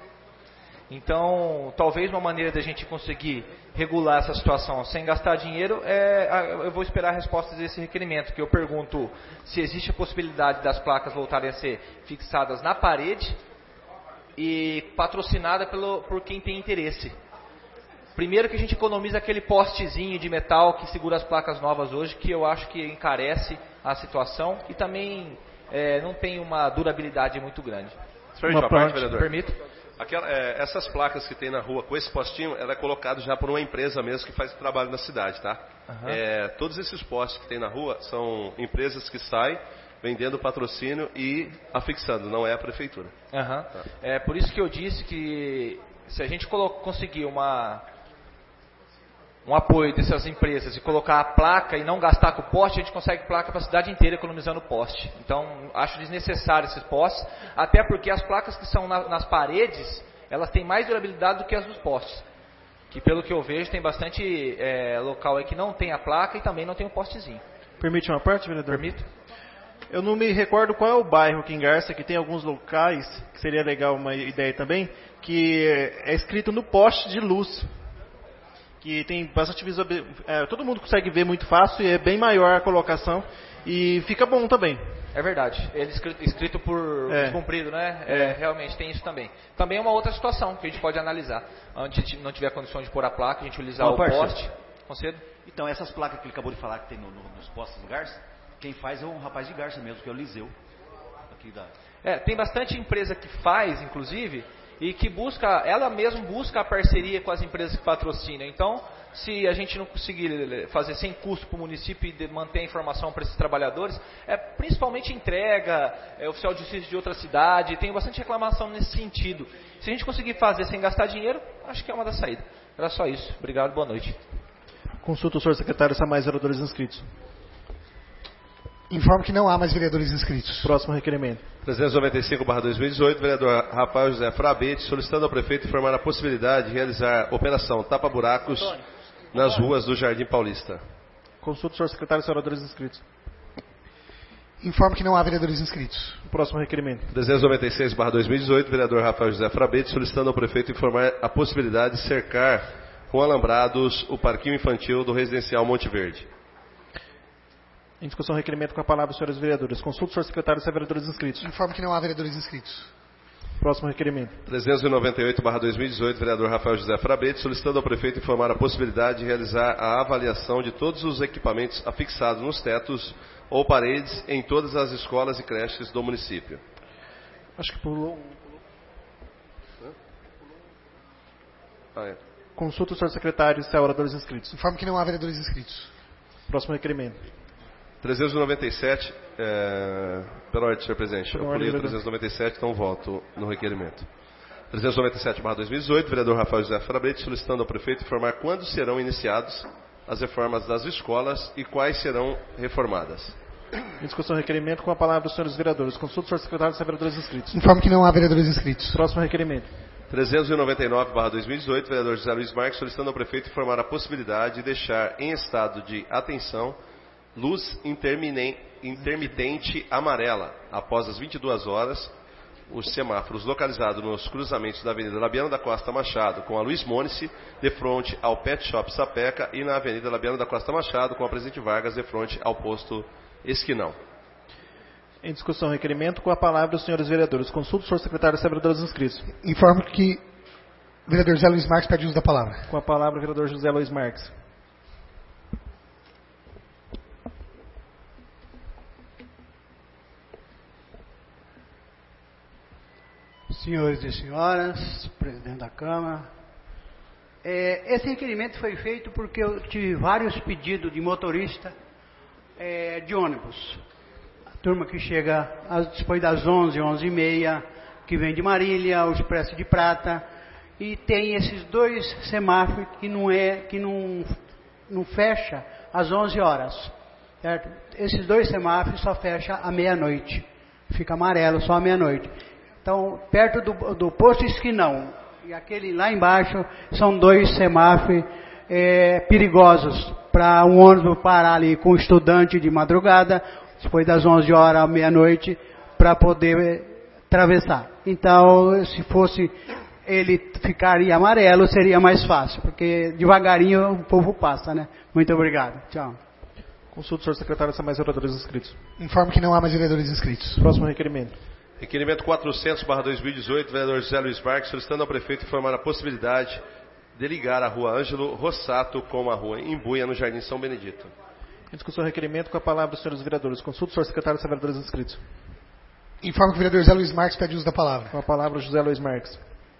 Então, talvez uma maneira da gente conseguir regular essa situação sem gastar dinheiro, é, eu vou esperar respostas desse requerimento, que eu pergunto se existe a possibilidade das placas voltarem a ser fixadas na parede e patrocinada pelo, por quem tem interesse. Primeiro que a gente economiza aquele postezinho de metal que segura as placas novas hoje, que eu acho que encarece a situação e também é, não tem uma durabilidade muito grande. Permite uma parte, vereador? Permito. Aquela, é, essas placas que tem na rua com esse postinho, ela é colocada já por uma empresa mesmo que faz trabalho na cidade, tá? Uhum. É, todos esses postes que tem na rua são empresas que saem vendendo patrocínio e afixando, não é a prefeitura. Uhum. Tá. É por isso que eu disse que se a gente conseguir uma, um apoio dessas empresas e colocar a placa e não gastar com o poste, a gente consegue placa para a cidade inteira economizando poste. Então, acho desnecessário esses postes, até porque as placas que são na, nas paredes, elas têm mais durabilidade do que as dos postes. Que pelo que eu vejo, tem bastante é, local aí que não tem a placa e também não tem um postezinho. Permite uma parte, vereador? Permito. Eu não me recordo qual é o bairro aqui em Garça, que tem alguns locais, que seria legal uma ideia também, que é escrito no poste de luz. Que tem bastante visibilidade, é, todo mundo consegue ver muito fácil e é bem maior a colocação e fica bom também. É verdade, ele escrito, escrito por é. descumprido, né? É, É. realmente tem isso também. Também é uma outra situação que a gente pode analisar. Onde a gente não tiver condições de pôr a placa, a gente utilizar Ô, o parceiro. poste. Concedo? Então, essas placas que ele acabou de falar que tem no, no, nos postos do Garça, quem faz é um rapaz de Garça mesmo, que é o Liseu. Aqui da... É, tem bastante empresa que faz, inclusive, e que busca, ela mesma busca a parceria com as empresas que patrocinam. Então, se a gente não conseguir fazer sem custo para o município e manter a informação para esses trabalhadores, é principalmente entrega, é, oficial de justiça de outra cidade, tem bastante reclamação nesse sentido. Se a gente conseguir fazer sem gastar dinheiro, acho que é uma das saídas. Era só isso. Obrigado, boa noite. Consulta o senhor secretário se há mais vereadores inscritos. Informo que não há mais vereadores inscritos. Próximo requerimento. trezentos e noventa e cinco barra dois mil e dezoito, vereador Rafael José Frabete, solicitando ao prefeito informar a possibilidade de realizar operação tapa-buracos nas ruas do Jardim Paulista. Consulta o senhor secretário se há vereadores inscritos. Informo que não há vereadores inscritos. Próximo requerimento. trezentos e noventa e seis barra dois mil e dezoito, vereador Rafael José Frabete, solicitando ao prefeito informar a possibilidade de cercar com alambrados o parquinho infantil do residencial Monte Verde. Em discussão, requerimento com a palavra os senhores vereadores. Consulta o senhor secretário se há vereadores inscritos. Informo que não há vereadores inscritos. Próximo requerimento. trezentos e noventa e oito barra dois mil e dezoito, vereador Rafael José Frabete, solicitando ao prefeito informar a possibilidade de realizar a avaliação de todos os equipamentos afixados nos tetos ou paredes em todas as escolas e creches do município. Acho que pulou. Ah, é. Consulta o senhor secretário se há vereadores inscritos. Informo que não há vereadores inscritos. Próximo requerimento. trezentos e noventa e sete, é, pela ordem, senhor presidente. Eu pulei o trezentos e noventa e sete, então voto no requerimento. trezentos e noventa e sete barra dois mil e dezoito, vereador Rafael José Frabete, solicitando ao prefeito informar quando serão iniciados as reformas das escolas e quais serão reformadas. Em discussão, requerimento com a palavra os senhores vereadores. Consulta o senhor secretário se há vereadores inscritos. Informo que não há vereadores inscritos. Próximo requerimento. trezentos e noventa e nove barra dois mil e dezoito, vereador José Luiz Marques, solicitando ao prefeito informar a possibilidade de deixar em estado de atenção luz intermitente amarela após as vinte e duas horas, os semáforos localizados nos cruzamentos da Avenida Labiano da Costa Machado com a Luiz Mônice, de frente ao Pet Shop Sapeca, e na Avenida Labiano da Costa Machado com a Presidente Vargas, de frente ao posto Esquinão. Em discussão, requerimento, com a palavra os senhores vereadores. Consulta o senhor secretário e vereadores inscritos. Informo que o vereador José Luiz Marques pede uso da palavra. Com a palavra o vereador José Luiz Marques. Senhores e senhoras, presidente da Câmara, é, esse requerimento foi feito porque eu tive vários pedidos de motorista é, de ônibus. Turma que chega depois das onze, onze e meia, que vem de Marília, o Expresso de Prata, e tem esses dois semáforos que não é, que não, não fecha às onze horas, certo? Esses dois semáforos só fecha à meia-noite, fica amarelo só à meia-noite. Então, perto do, do posto Esquinão e aquele lá embaixo são dois semáforos é, perigosos para um ônibus parar ali com o estudante de madrugada, depois das onze horas à meia-noite, para poder atravessar. Então, se fosse ele ficaria amarelo, seria mais fácil, porque devagarinho o povo passa, né? Muito obrigado. Tchau. Consulta o senhor secretário se há mais vereadores inscritos. Informo que não há mais vereadores inscritos. Próximo requerimento. Requerimento quatrocentos barra dois mil e dezoito, vereador José Luiz Marques, solicitando ao prefeito informar a possibilidade de ligar a rua Ângelo Rossato com a rua Imbuia, no Jardim São Benedito. Em discussão, requerimento, com a palavra os senhores vereadores. Consulta o senhor secretário e vereadores inscritos. Informo que o vereador José Luiz Marques pede uso da palavra. Com a palavra o José Luiz Marques.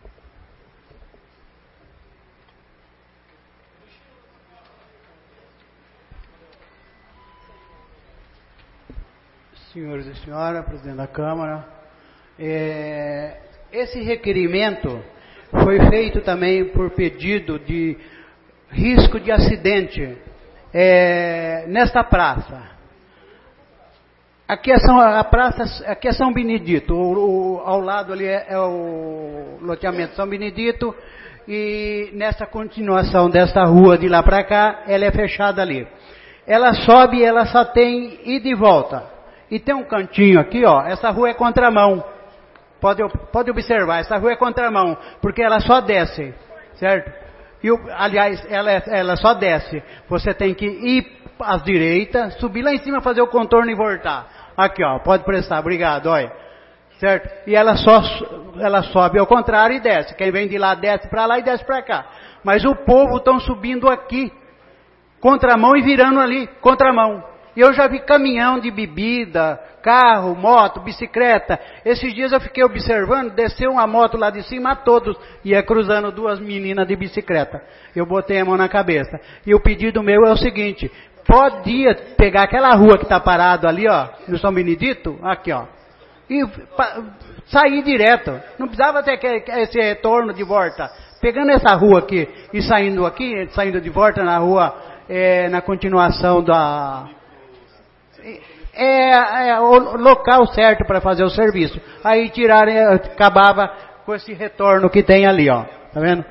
Senhores e senhoras, presidente da Câmara, é, esse requerimento foi feito também por pedido de risco de acidente é, nesta praça. Aqui é São, a praça, aqui é São Benedito, o, o, ao lado ali é, é o loteamento São Benedito, e nessa continuação dessa rua de lá para cá, ela é fechada ali. Ela sobe e ela só tem ida e volta. E tem um cantinho aqui, ó, essa rua é contramão. Pode, pode observar, essa rua é contramão, porque ela só desce, certo? E, aliás, ela, ela só desce. Você tem que ir à direita, subir lá em cima, fazer o contorno e voltar. Aqui, ó, pode prestar, obrigado, olha. Certo? E ela só ela sobe ao contrário e desce. Quem vem de lá desce para lá e desce para cá. Mas o povo estão subindo aqui, contramão e virando ali, contramão. E eu já vi caminhão de bebida, carro, moto, bicicleta. Esses dias eu fiquei observando, desceu uma moto lá de cima a todos, ia cruzando duas meninas de bicicleta. Eu botei a mão na cabeça. E o pedido meu é o seguinte, podia pegar aquela rua que está parado ali, ó, no São Benedito, aqui, ó, e pa, sair direto. Não precisava ter esse retorno de volta. Pegando essa rua aqui e saindo aqui, saindo de volta na rua, é, na continuação da... É, é o local certo para fazer o serviço. Aí tirar, acabava com esse retorno que tem ali, ó. Tá vendo?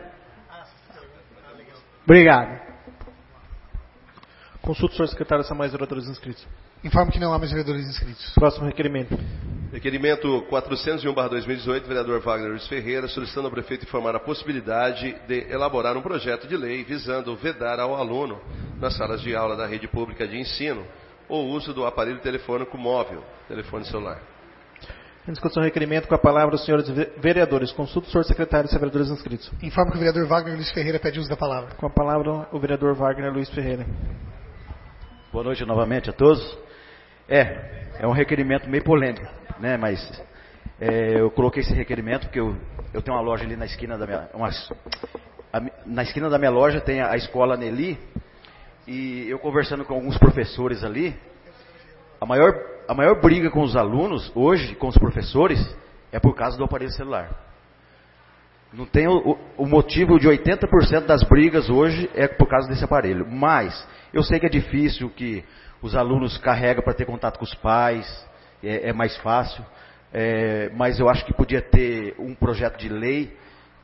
Obrigado. Consulta o senhor secretário se há mais vereadores inscritos. Informo que não há mais vereadores inscritos. Próximo requerimento. Requerimento quatrocentos e um barra dois mil e dezoito, vereador Wagner Luiz Ferreira, solicitando ao prefeito informar a possibilidade de elaborar um projeto de lei visando vedar ao aluno, nas salas de aula da rede pública de ensino, o uso do aparelho telefônico móvel, telefone celular. Em discussão, requerimento, com a palavra os senhores vereadores. Consulta o senhor secretário e vereadores inscritos. Informo que o vereador Wagner Luiz Ferreira pede uso da palavra. Com a palavra o vereador Wagner Luiz Ferreira. Boa noite novamente a todos. É, é um requerimento meio polêmico, né? Mas é, eu coloquei esse requerimento porque eu, eu tenho uma loja ali na esquina da minha... Uma, a, na esquina da minha loja tem a, a escola Nelly. E eu conversando com alguns professores ali, a maior, a maior briga com os alunos hoje, com os professores, é por causa do aparelho celular. Não tem o, o motivo de oitenta por cento das brigas hoje é por causa desse aparelho. Mas eu sei que é difícil, que os alunos carregam para ter contato com os pais, é, é mais fácil. É, mas eu acho que podia ter um projeto de lei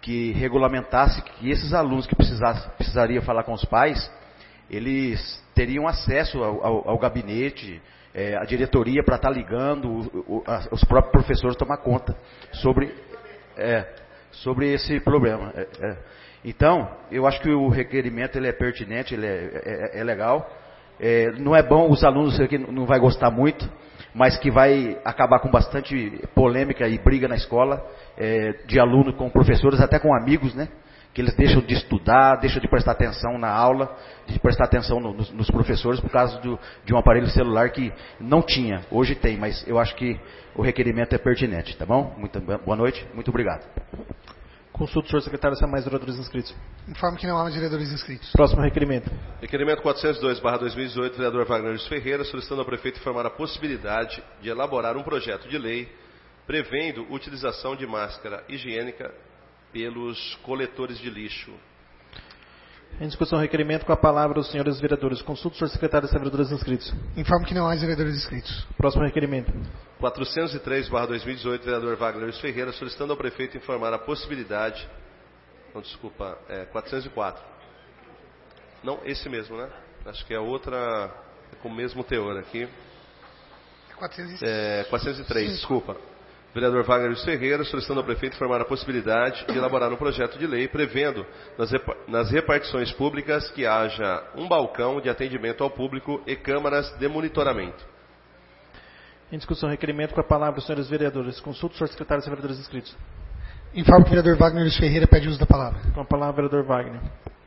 que regulamentasse que esses alunos que precisassem, precisariam falar com os pais, eles teriam acesso ao, ao, ao gabinete, é, a diretoria para estar ligando, o, o, a, os próprios professores tomar conta sobre, é, sobre esse problema. É, é. Então, eu acho que o requerimento ele é pertinente, ele é, é, é legal. É, não é bom, os alunos que não vai gostar muito, mas que vai acabar com bastante polêmica e briga na escola, é, de aluno com professores, até com amigos, né? Que eles deixam de estudar, deixam de prestar atenção na aula, de prestar atenção no, nos, nos professores por causa do, de um aparelho celular que não tinha, hoje tem, mas eu acho que o requerimento é pertinente, tá bom? Muito, boa noite, muito obrigado. Consulta o senhor secretário se há mais vereadores inscritos. Informo que não há mais vereadores inscritos. Próximo requerimento. Requerimento quatrocentos e dois barra dois mil e dezoito, vereador Wagner Luiz Ferreira, solicitando ao prefeito informar a possibilidade de elaborar um projeto de lei prevendo utilização de máscara higiênica pelos coletores de lixo. Em discussão, requerimento, com a palavra os senhores vereadores. Consulta o senhor secretário se há vereadores inscritos. Informo que não há mais vereadores inscritos. Próximo requerimento. quatrocentos e três barra dois mil e dezoito, vereador Wagner Luiz Ferreira, solicitando ao prefeito informar a possibilidade... Não, desculpa, é quatrocentos e quatro. Não, esse mesmo, né? Acho que é outra... É com o mesmo teor aqui. quatrocentos É, quatrocentos e três, desculpa. Vereador Wagner Luiz Ferreira, solicitando ao prefeito informar a possibilidade de elaborar um projeto de lei prevendo nas, repa nas repartições públicas que haja um balcão de atendimento ao público e câmaras de monitoramento. Em discussão, requerimento, com a palavra os senhores vereadores. Consulta o senhor secretário se há vereadores inscritos. Informo que o vereador Wagner Luiz Ferreira pede uso da palavra. Com a palavra, vereador Wagner.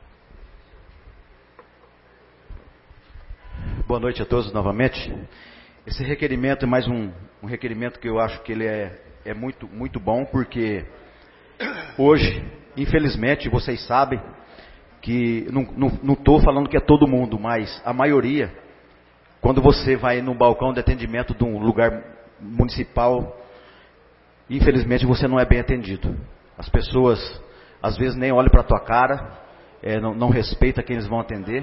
Boa noite a todos novamente. Esse requerimento é mais um, um requerimento que eu acho que ele é, é muito, muito bom, porque hoje, infelizmente, vocês sabem que, não estou falando que é todo mundo, mas a maioria, quando você vai no balcão de atendimento de um lugar municipal, infelizmente você não é bem atendido. As pessoas, às vezes, nem olham para a tua cara, é, não, não respeitam quem eles vão atender.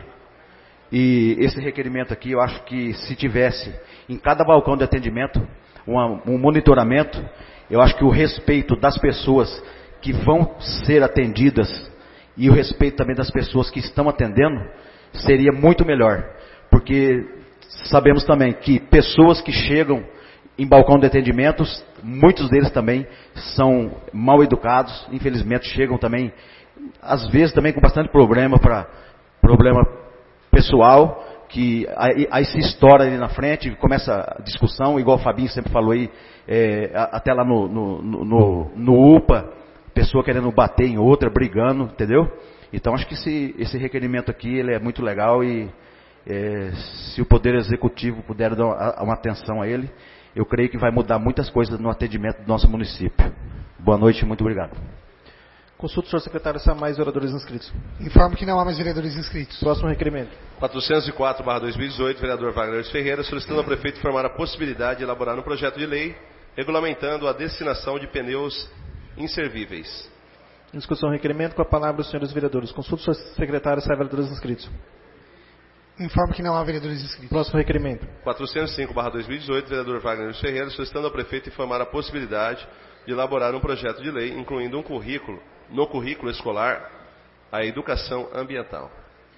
E esse requerimento aqui, eu acho que se tivesse em cada balcão de atendimento uma, um monitoramento, eu acho que o respeito das pessoas que vão ser atendidas e o respeito também das pessoas que estão atendendo seria muito melhor. Porque sabemos também que pessoas que chegam em balcão de atendimentos, muitos deles também são mal educados, infelizmente chegam também, às vezes também com bastante problema para problema pessoal, que aí, aí se estoura ali na frente, começa a discussão, igual o Fabinho sempre falou aí, é, até lá no, no, no, no U P A, pessoa querendo bater em outra, brigando, entendeu? Então acho que esse, esse requerimento aqui ele é muito legal e é, se o Poder Executivo puder dar uma, uma atenção a ele, eu creio que vai mudar muitas coisas no atendimento do nosso município. Boa noite e muito obrigado. Consulta o senhor secretário se há mais vereadores inscritos. Informo que não há mais vereadores inscritos. Próximo requerimento. quatrocentos e quatro barra dois mil e dezoito, vereador Wagner Luiz Ferreira, solicitando ao prefeito informar a possibilidade de elaborar um projeto de lei regulamentando a destinação de pneus inservíveis. Em discussão, requerimento, com a palavra os senhores vereadores. Consulta o senhor secretário se há vereadores inscritos. Informo que não há vereadores inscritos. Próximo requerimento. quatrocentos e cinco barra dois mil e dezoito, vereador Wagner Luiz Ferreira, solicitando ao prefeito informar a possibilidade de elaborar um projeto de lei incluindo um currículo, no currículo escolar, a educação ambiental.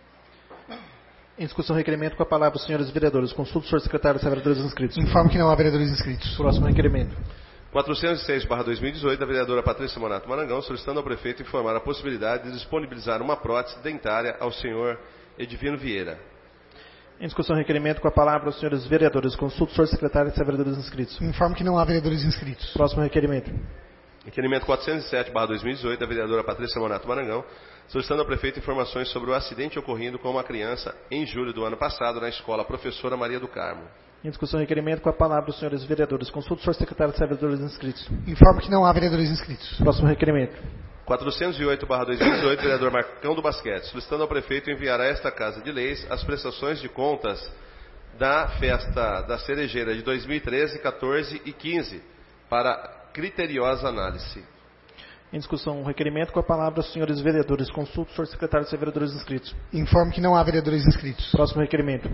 Em discussão, requerimento, com a palavra os senhores vereadores. Consulta o senhor secretário se há vereadores inscritos. Informo que não há vereadores inscritos. Próximo requerimento. quatrocentos e seis barra dois mil e dezoito, da vereadora Patrícia Monato Marangão, solicitando ao prefeito informar a possibilidade de disponibilizar uma prótese dentária ao senhor Edivino Vieira. Em discussão, requerimento, com a palavra os senhores vereadores. Consulta o senhor secretário se há vereadores inscritos. Informo que não há vereadores inscritos. Próximo requerimento. Requerimento quatrocentos e sete barra dois mil e dezoito, da vereadora Patrícia Monato Marangão, solicitando ao prefeito informações sobre o acidente ocorrido com uma criança em julho do ano passado na escola Professora Maria do Carmo. Em discussão, requerimento, com a palavra os senhores vereadores. Consulta o senhor secretário se há vereadores inscritos. Informo que não há vereadores inscritos. Próximo requerimento. quatrocentos e oito barra dois mil e dezoito, vereador Marcão do Basquete, solicitando ao prefeito enviar a esta Casa de Leis as prestações de contas da festa da Cerejeira de dois mil e treze, quatorze e quinze para criteriosa análise. Em discussão, um requerimento, com a palavra os senhores vereadores. Consulta o senhor secretário se há vereadores inscritos. Informo que não há vereadores inscritos. Próximo requerimento.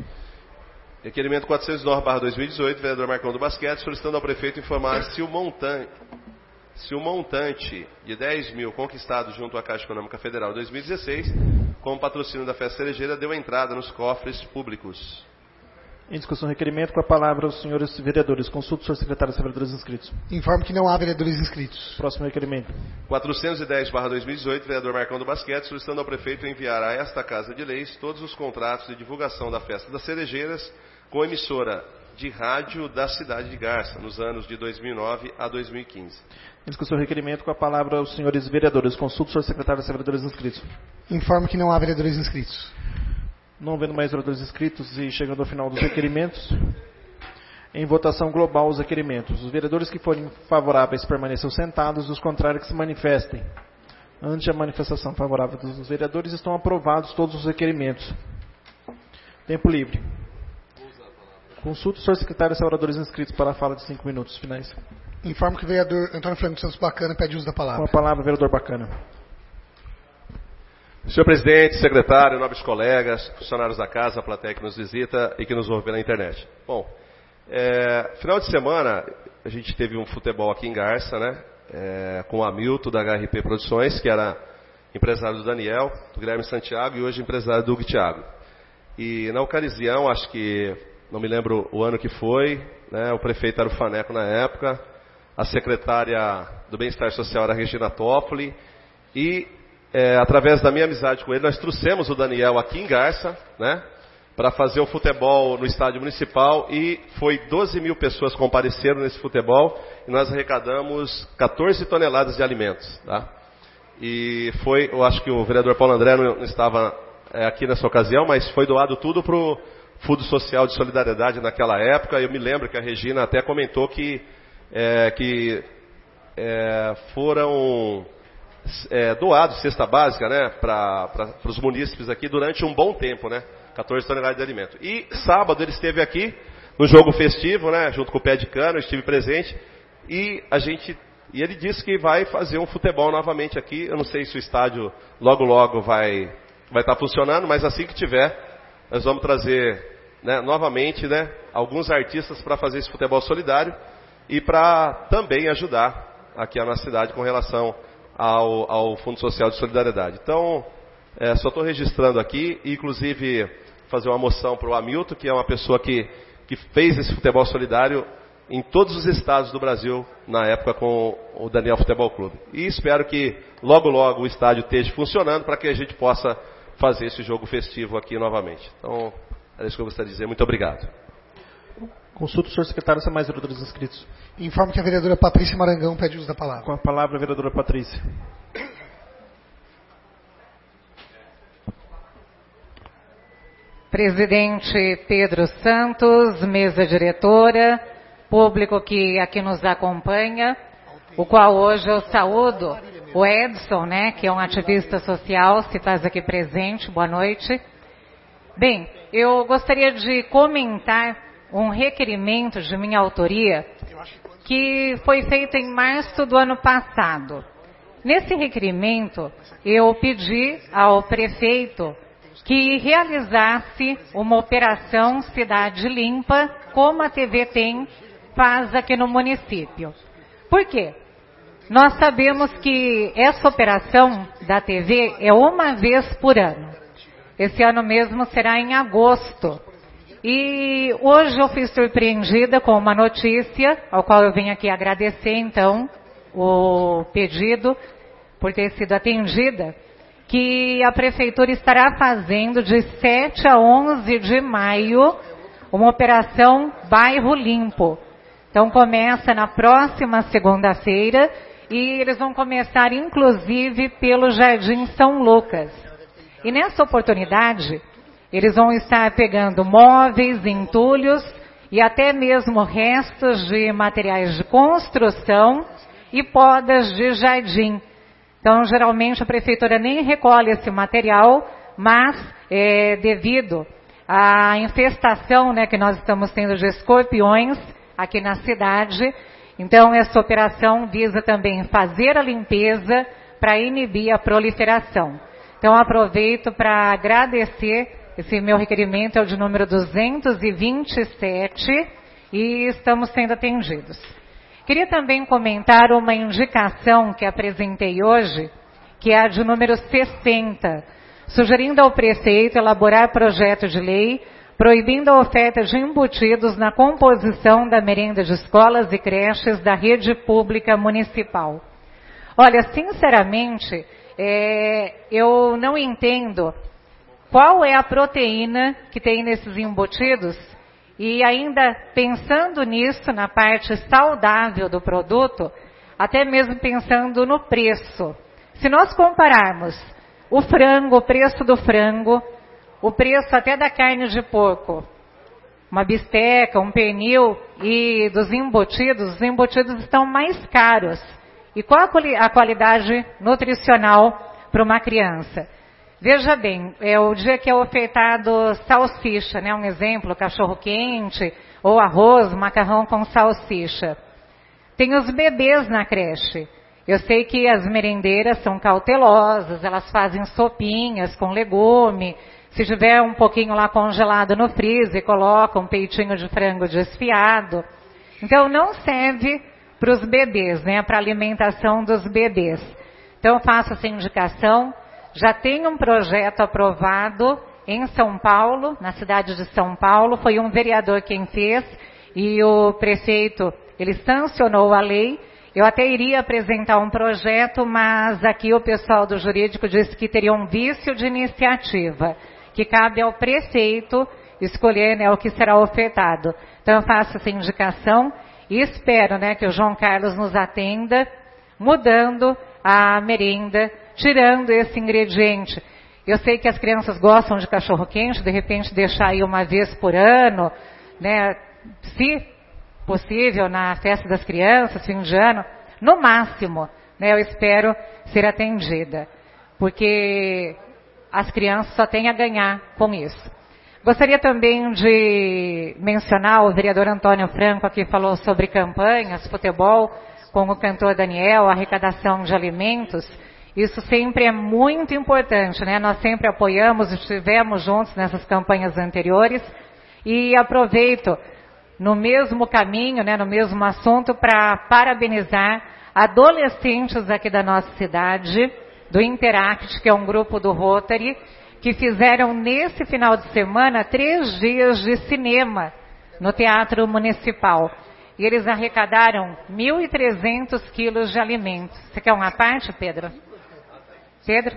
Requerimento quatrocentos e nove barra dois mil e dezoito, vereador Marcão do Basquete, solicitando ao prefeito informar se o montante, se o montante de dez mil conquistado junto à Caixa Econômica Federal em dois mil e dezesseis, com o patrocínio da Festa Cerejeira, deu entrada nos cofres públicos. Em discussão, requerimento, com a palavra os senhores vereadores. Consulta o senhor secretário dos vereadores inscritos. Informo que não há vereadores inscritos. Próximo requerimento. quatrocentos e dez barra dois mil e dezoito, vereador Marcão do Basquete, solicitando ao prefeito enviar a esta Casa de Leis todos os contratos de divulgação da Festa das Cerejeiras com a emissora de rádio da cidade de Garça, nos anos de dois mil e nove a dois mil e quinze. Em discussão, requerimento, com a palavra os senhores vereadores. Consulta o senhor secretário dos vereadores inscritos. Informo que não há vereadores inscritos. Não havendo mais vereadores inscritos e chegando ao final dos requerimentos, em votação global os requerimentos. Os vereadores que forem favoráveis permaneçam sentados, os contrários que se manifestem. Ante a manifestação favorável dos vereadores, estão aprovados todos os requerimentos. Tempo livre. Consulta o senhor secretário dos vereadores inscritos para a fala de cinco minutos finais. Informo que o vereador Antônio Flamengo Santos Bacana pede uso da palavra. Com a palavra, vereador Bacana. Senhor presidente, secretário, nobres colegas, funcionários da casa, a plateia que nos visita e que nos ouve pela internet. Bom, é, final de semana a gente teve um futebol aqui em Garça, né? É, com o Hamilton da H R P Produções, que era empresário do Daniel, do Guilherme Santiago e hoje empresário do Hugo Thiago. E na ocasião, acho que, não me lembro o ano que foi, né? O prefeito era o Faneco na época, a secretária do Bem-Estar Social era a Regina Toffoli e É, através da minha amizade com ele, nós trouxemos o Daniel aqui em Garça, né, para fazer o futebol no estádio municipal e foi doze mil pessoas que compareceram nesse futebol e nós arrecadamos quatorze toneladas de alimentos, tá? E foi, eu acho que o vereador Paulo André não, não estava é, aqui nessa ocasião, mas foi doado tudo para o Fundo Social de Solidariedade naquela época. Eu me lembro que a Regina até comentou que, é, que é, foram... É, doado cesta básica, né, para os munícipes aqui durante um bom tempo, né, quatorze toneladas de alimento. E sábado ele esteve aqui no jogo festivo, né, junto com o Pé de Cano, eu estive presente e a gente e ele disse que vai fazer um futebol novamente aqui. Eu não sei se o estádio logo logo vai vai estar funcionando, mas assim que tiver, nós vamos trazer, né, novamente, né, alguns artistas para fazer esse futebol solidário e para também ajudar aqui a nossa cidade com relação Ao, ao Fundo Social de Solidariedade. Então, é, só estou registrando aqui, e inclusive fazer uma moção para o Hamilton, que é uma pessoa que, que fez esse futebol solidário em todos os estados do Brasil, na época com o Daniel Futebol Clube. E espero que logo logo o estádio esteja funcionando para que a gente possa fazer esse jogo festivo aqui novamente. Então, é isso que eu gostaria de dizer. Muito obrigado. Consulta o senhor secretário se há mais vereadores inscritos. Informo que a vereadora Patrícia Marangão pede uso da palavra. Com a palavra, a vereadora Patrícia. Presidente Pedro Santos, mesa diretora, público que aqui nos acompanha, o qual hoje eu saúdo o Edson, né, que é um ativista social, se estás aqui presente, boa noite. Bem, eu gostaria de comentar um requerimento de minha autoria que foi feito em março do ano passado. Nesse requerimento, eu pedi ao prefeito que realizasse uma operação Cidade Limpa, como a T V Tem faz aqui no município. Por quê? Nós sabemos que essa operação da T V é uma vez por ano. Esse ano mesmo será em agosto. E hoje eu fui surpreendida com uma notícia, ao qual eu venho aqui agradecer, então, o pedido por ter sido atendida, que a Prefeitura estará fazendo de sete a onze de maio uma operação Bairro Limpo. Então começa na próxima segunda-feira e eles vão começar inclusive pelo Jardim São Lucas. E nessa oportunidade, eles vão estar pegando móveis, entulhos e até mesmo restos de materiais de construção e podas de jardim. Então, geralmente, a prefeitura nem recolhe esse material, mas é, devido à infestação, né, que nós estamos tendo de escorpiões aqui na cidade, então essa operação visa também fazer a limpeza para inibir a proliferação. Então, aproveito para agradecer. Esse meu requerimento é o de número duzentos e vinte e sete e estamos sendo atendidos. Queria também comentar uma indicação que apresentei hoje, que é a de número sessenta, sugerindo ao prefeito elaborar projeto de lei proibindo a oferta de embutidos na composição da merenda de escolas e creches da rede pública municipal. Olha, sinceramente, é, eu não entendo qual é a proteína que tem nesses embutidos e ainda pensando nisso, na parte saudável do produto, até mesmo pensando no preço. Se nós compararmos o frango, o preço do frango, o preço até da carne de porco, uma bisteca, um pernil e dos embutidos, os embutidos estão mais caros. E qual a qualidade nutricional para uma criança? Veja bem, é o dia que é ofertado salsicha, né? Um exemplo, cachorro quente, ou arroz, macarrão com salsicha. Tem os bebês na creche. Eu sei que as merendeiras são cautelosas, elas fazem sopinhas com legume. Se tiver um pouquinho lá congelado no freezer, coloca um peitinho de frango desfiado. Então não serve para os bebês, né? Para a alimentação dos bebês. Então eu faço essa indicação. Já tem um projeto aprovado em São Paulo, na cidade de São Paulo. Foi um vereador quem fez e o prefeito, ele sancionou a lei. Eu até iria apresentar um projeto, mas aqui o pessoal do jurídico disse que teria um vício de iniciativa, que cabe ao prefeito escolher, né, o que será ofertado. Então eu faço essa indicação e espero, né, que o João Carlos nos atenda, mudando a merenda, tirando esse ingrediente. Eu sei que as crianças gostam de cachorro quente, de repente deixar aí uma vez por ano, né, se possível, na festa das crianças, fim de ano, no máximo, né, eu espero ser atendida, porque as crianças só têm a ganhar com isso. Gostaria também de mencionar, o vereador Antônio Franco aqui falou sobre campanhas, futebol, com o cantor Daniel, arrecadação de alimentos. Isso sempre é muito importante, né? Nós sempre apoiamos, estivemos juntos nessas campanhas anteriores e aproveito no mesmo caminho, né, no mesmo assunto, para parabenizar adolescentes aqui da nossa cidade, do Interact, que é um grupo do Rotary, que fizeram nesse final de semana três dias de cinema no Teatro Municipal. E eles arrecadaram mil e trezentos quilos de alimentos. Você quer uma parte, Pedro? Pedro?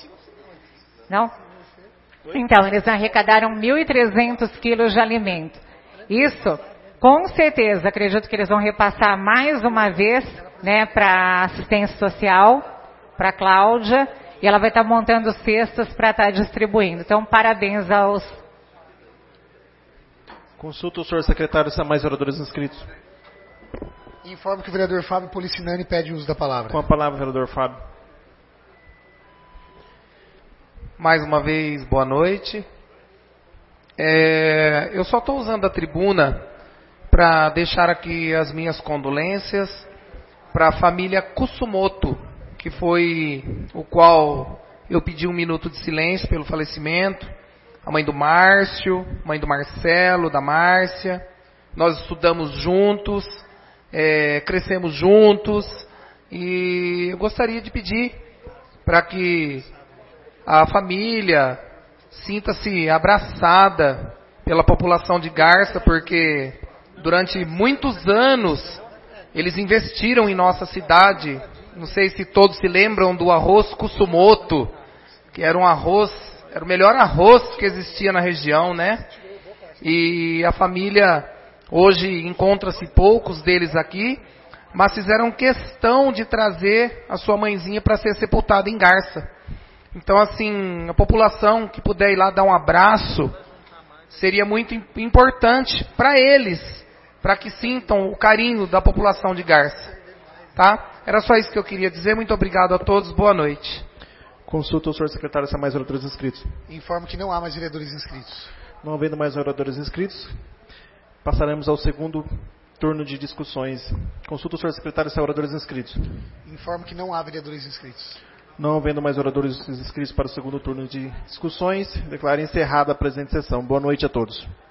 Não? Então, eles arrecadaram mil e trezentos quilos de alimento. Isso, com certeza, acredito que eles vão repassar mais uma vez, né, para a assistência social, para a Cláudia, e ela vai estar montando cestas para estar distribuindo. Então, parabéns aos... Consulta o senhor secretário se há mais oradores inscritos. Informo que o vereador Fábio Policinani pede uso da palavra. Com a palavra, vereador Fábio. Mais uma vez, boa noite. É, eu só estou usando a tribuna para deixar aqui as minhas condolências para a família Kusumoto, que foi o qual eu pedi um minuto de silêncio pelo falecimento. A mãe do Márcio, mãe do Marcelo, da Márcia. Nós estudamos juntos, é, crescemos juntos, e eu gostaria de pedir para que a família sinta-se abraçada pela população de Garça, porque durante muitos anos eles investiram em nossa cidade. Não sei se todos se lembram do arroz Kusumoto, que era um arroz, era o melhor arroz que existia na região, né? E a família hoje encontra-se poucos deles aqui, mas fizeram questão de trazer a sua mãezinha para ser sepultada em Garça. Então, assim, a população que puder ir lá dar um abraço, seria muito importante para eles, para que sintam o carinho da população de Garça. Tá? Era só isso que eu queria dizer. Muito obrigado a todos. Boa noite. Consulta o senhor secretário se há mais oradores inscritos. Informo que não há mais vereadores inscritos. Não havendo mais oradores inscritos, passaremos ao segundo turno de discussões. Consulta o senhor secretário se há oradores inscritos. Informo que não há vereadores inscritos. Não havendo mais oradores inscritos para o segundo turno de discussões, declaro encerrada a presente sessão. Boa noite a todos.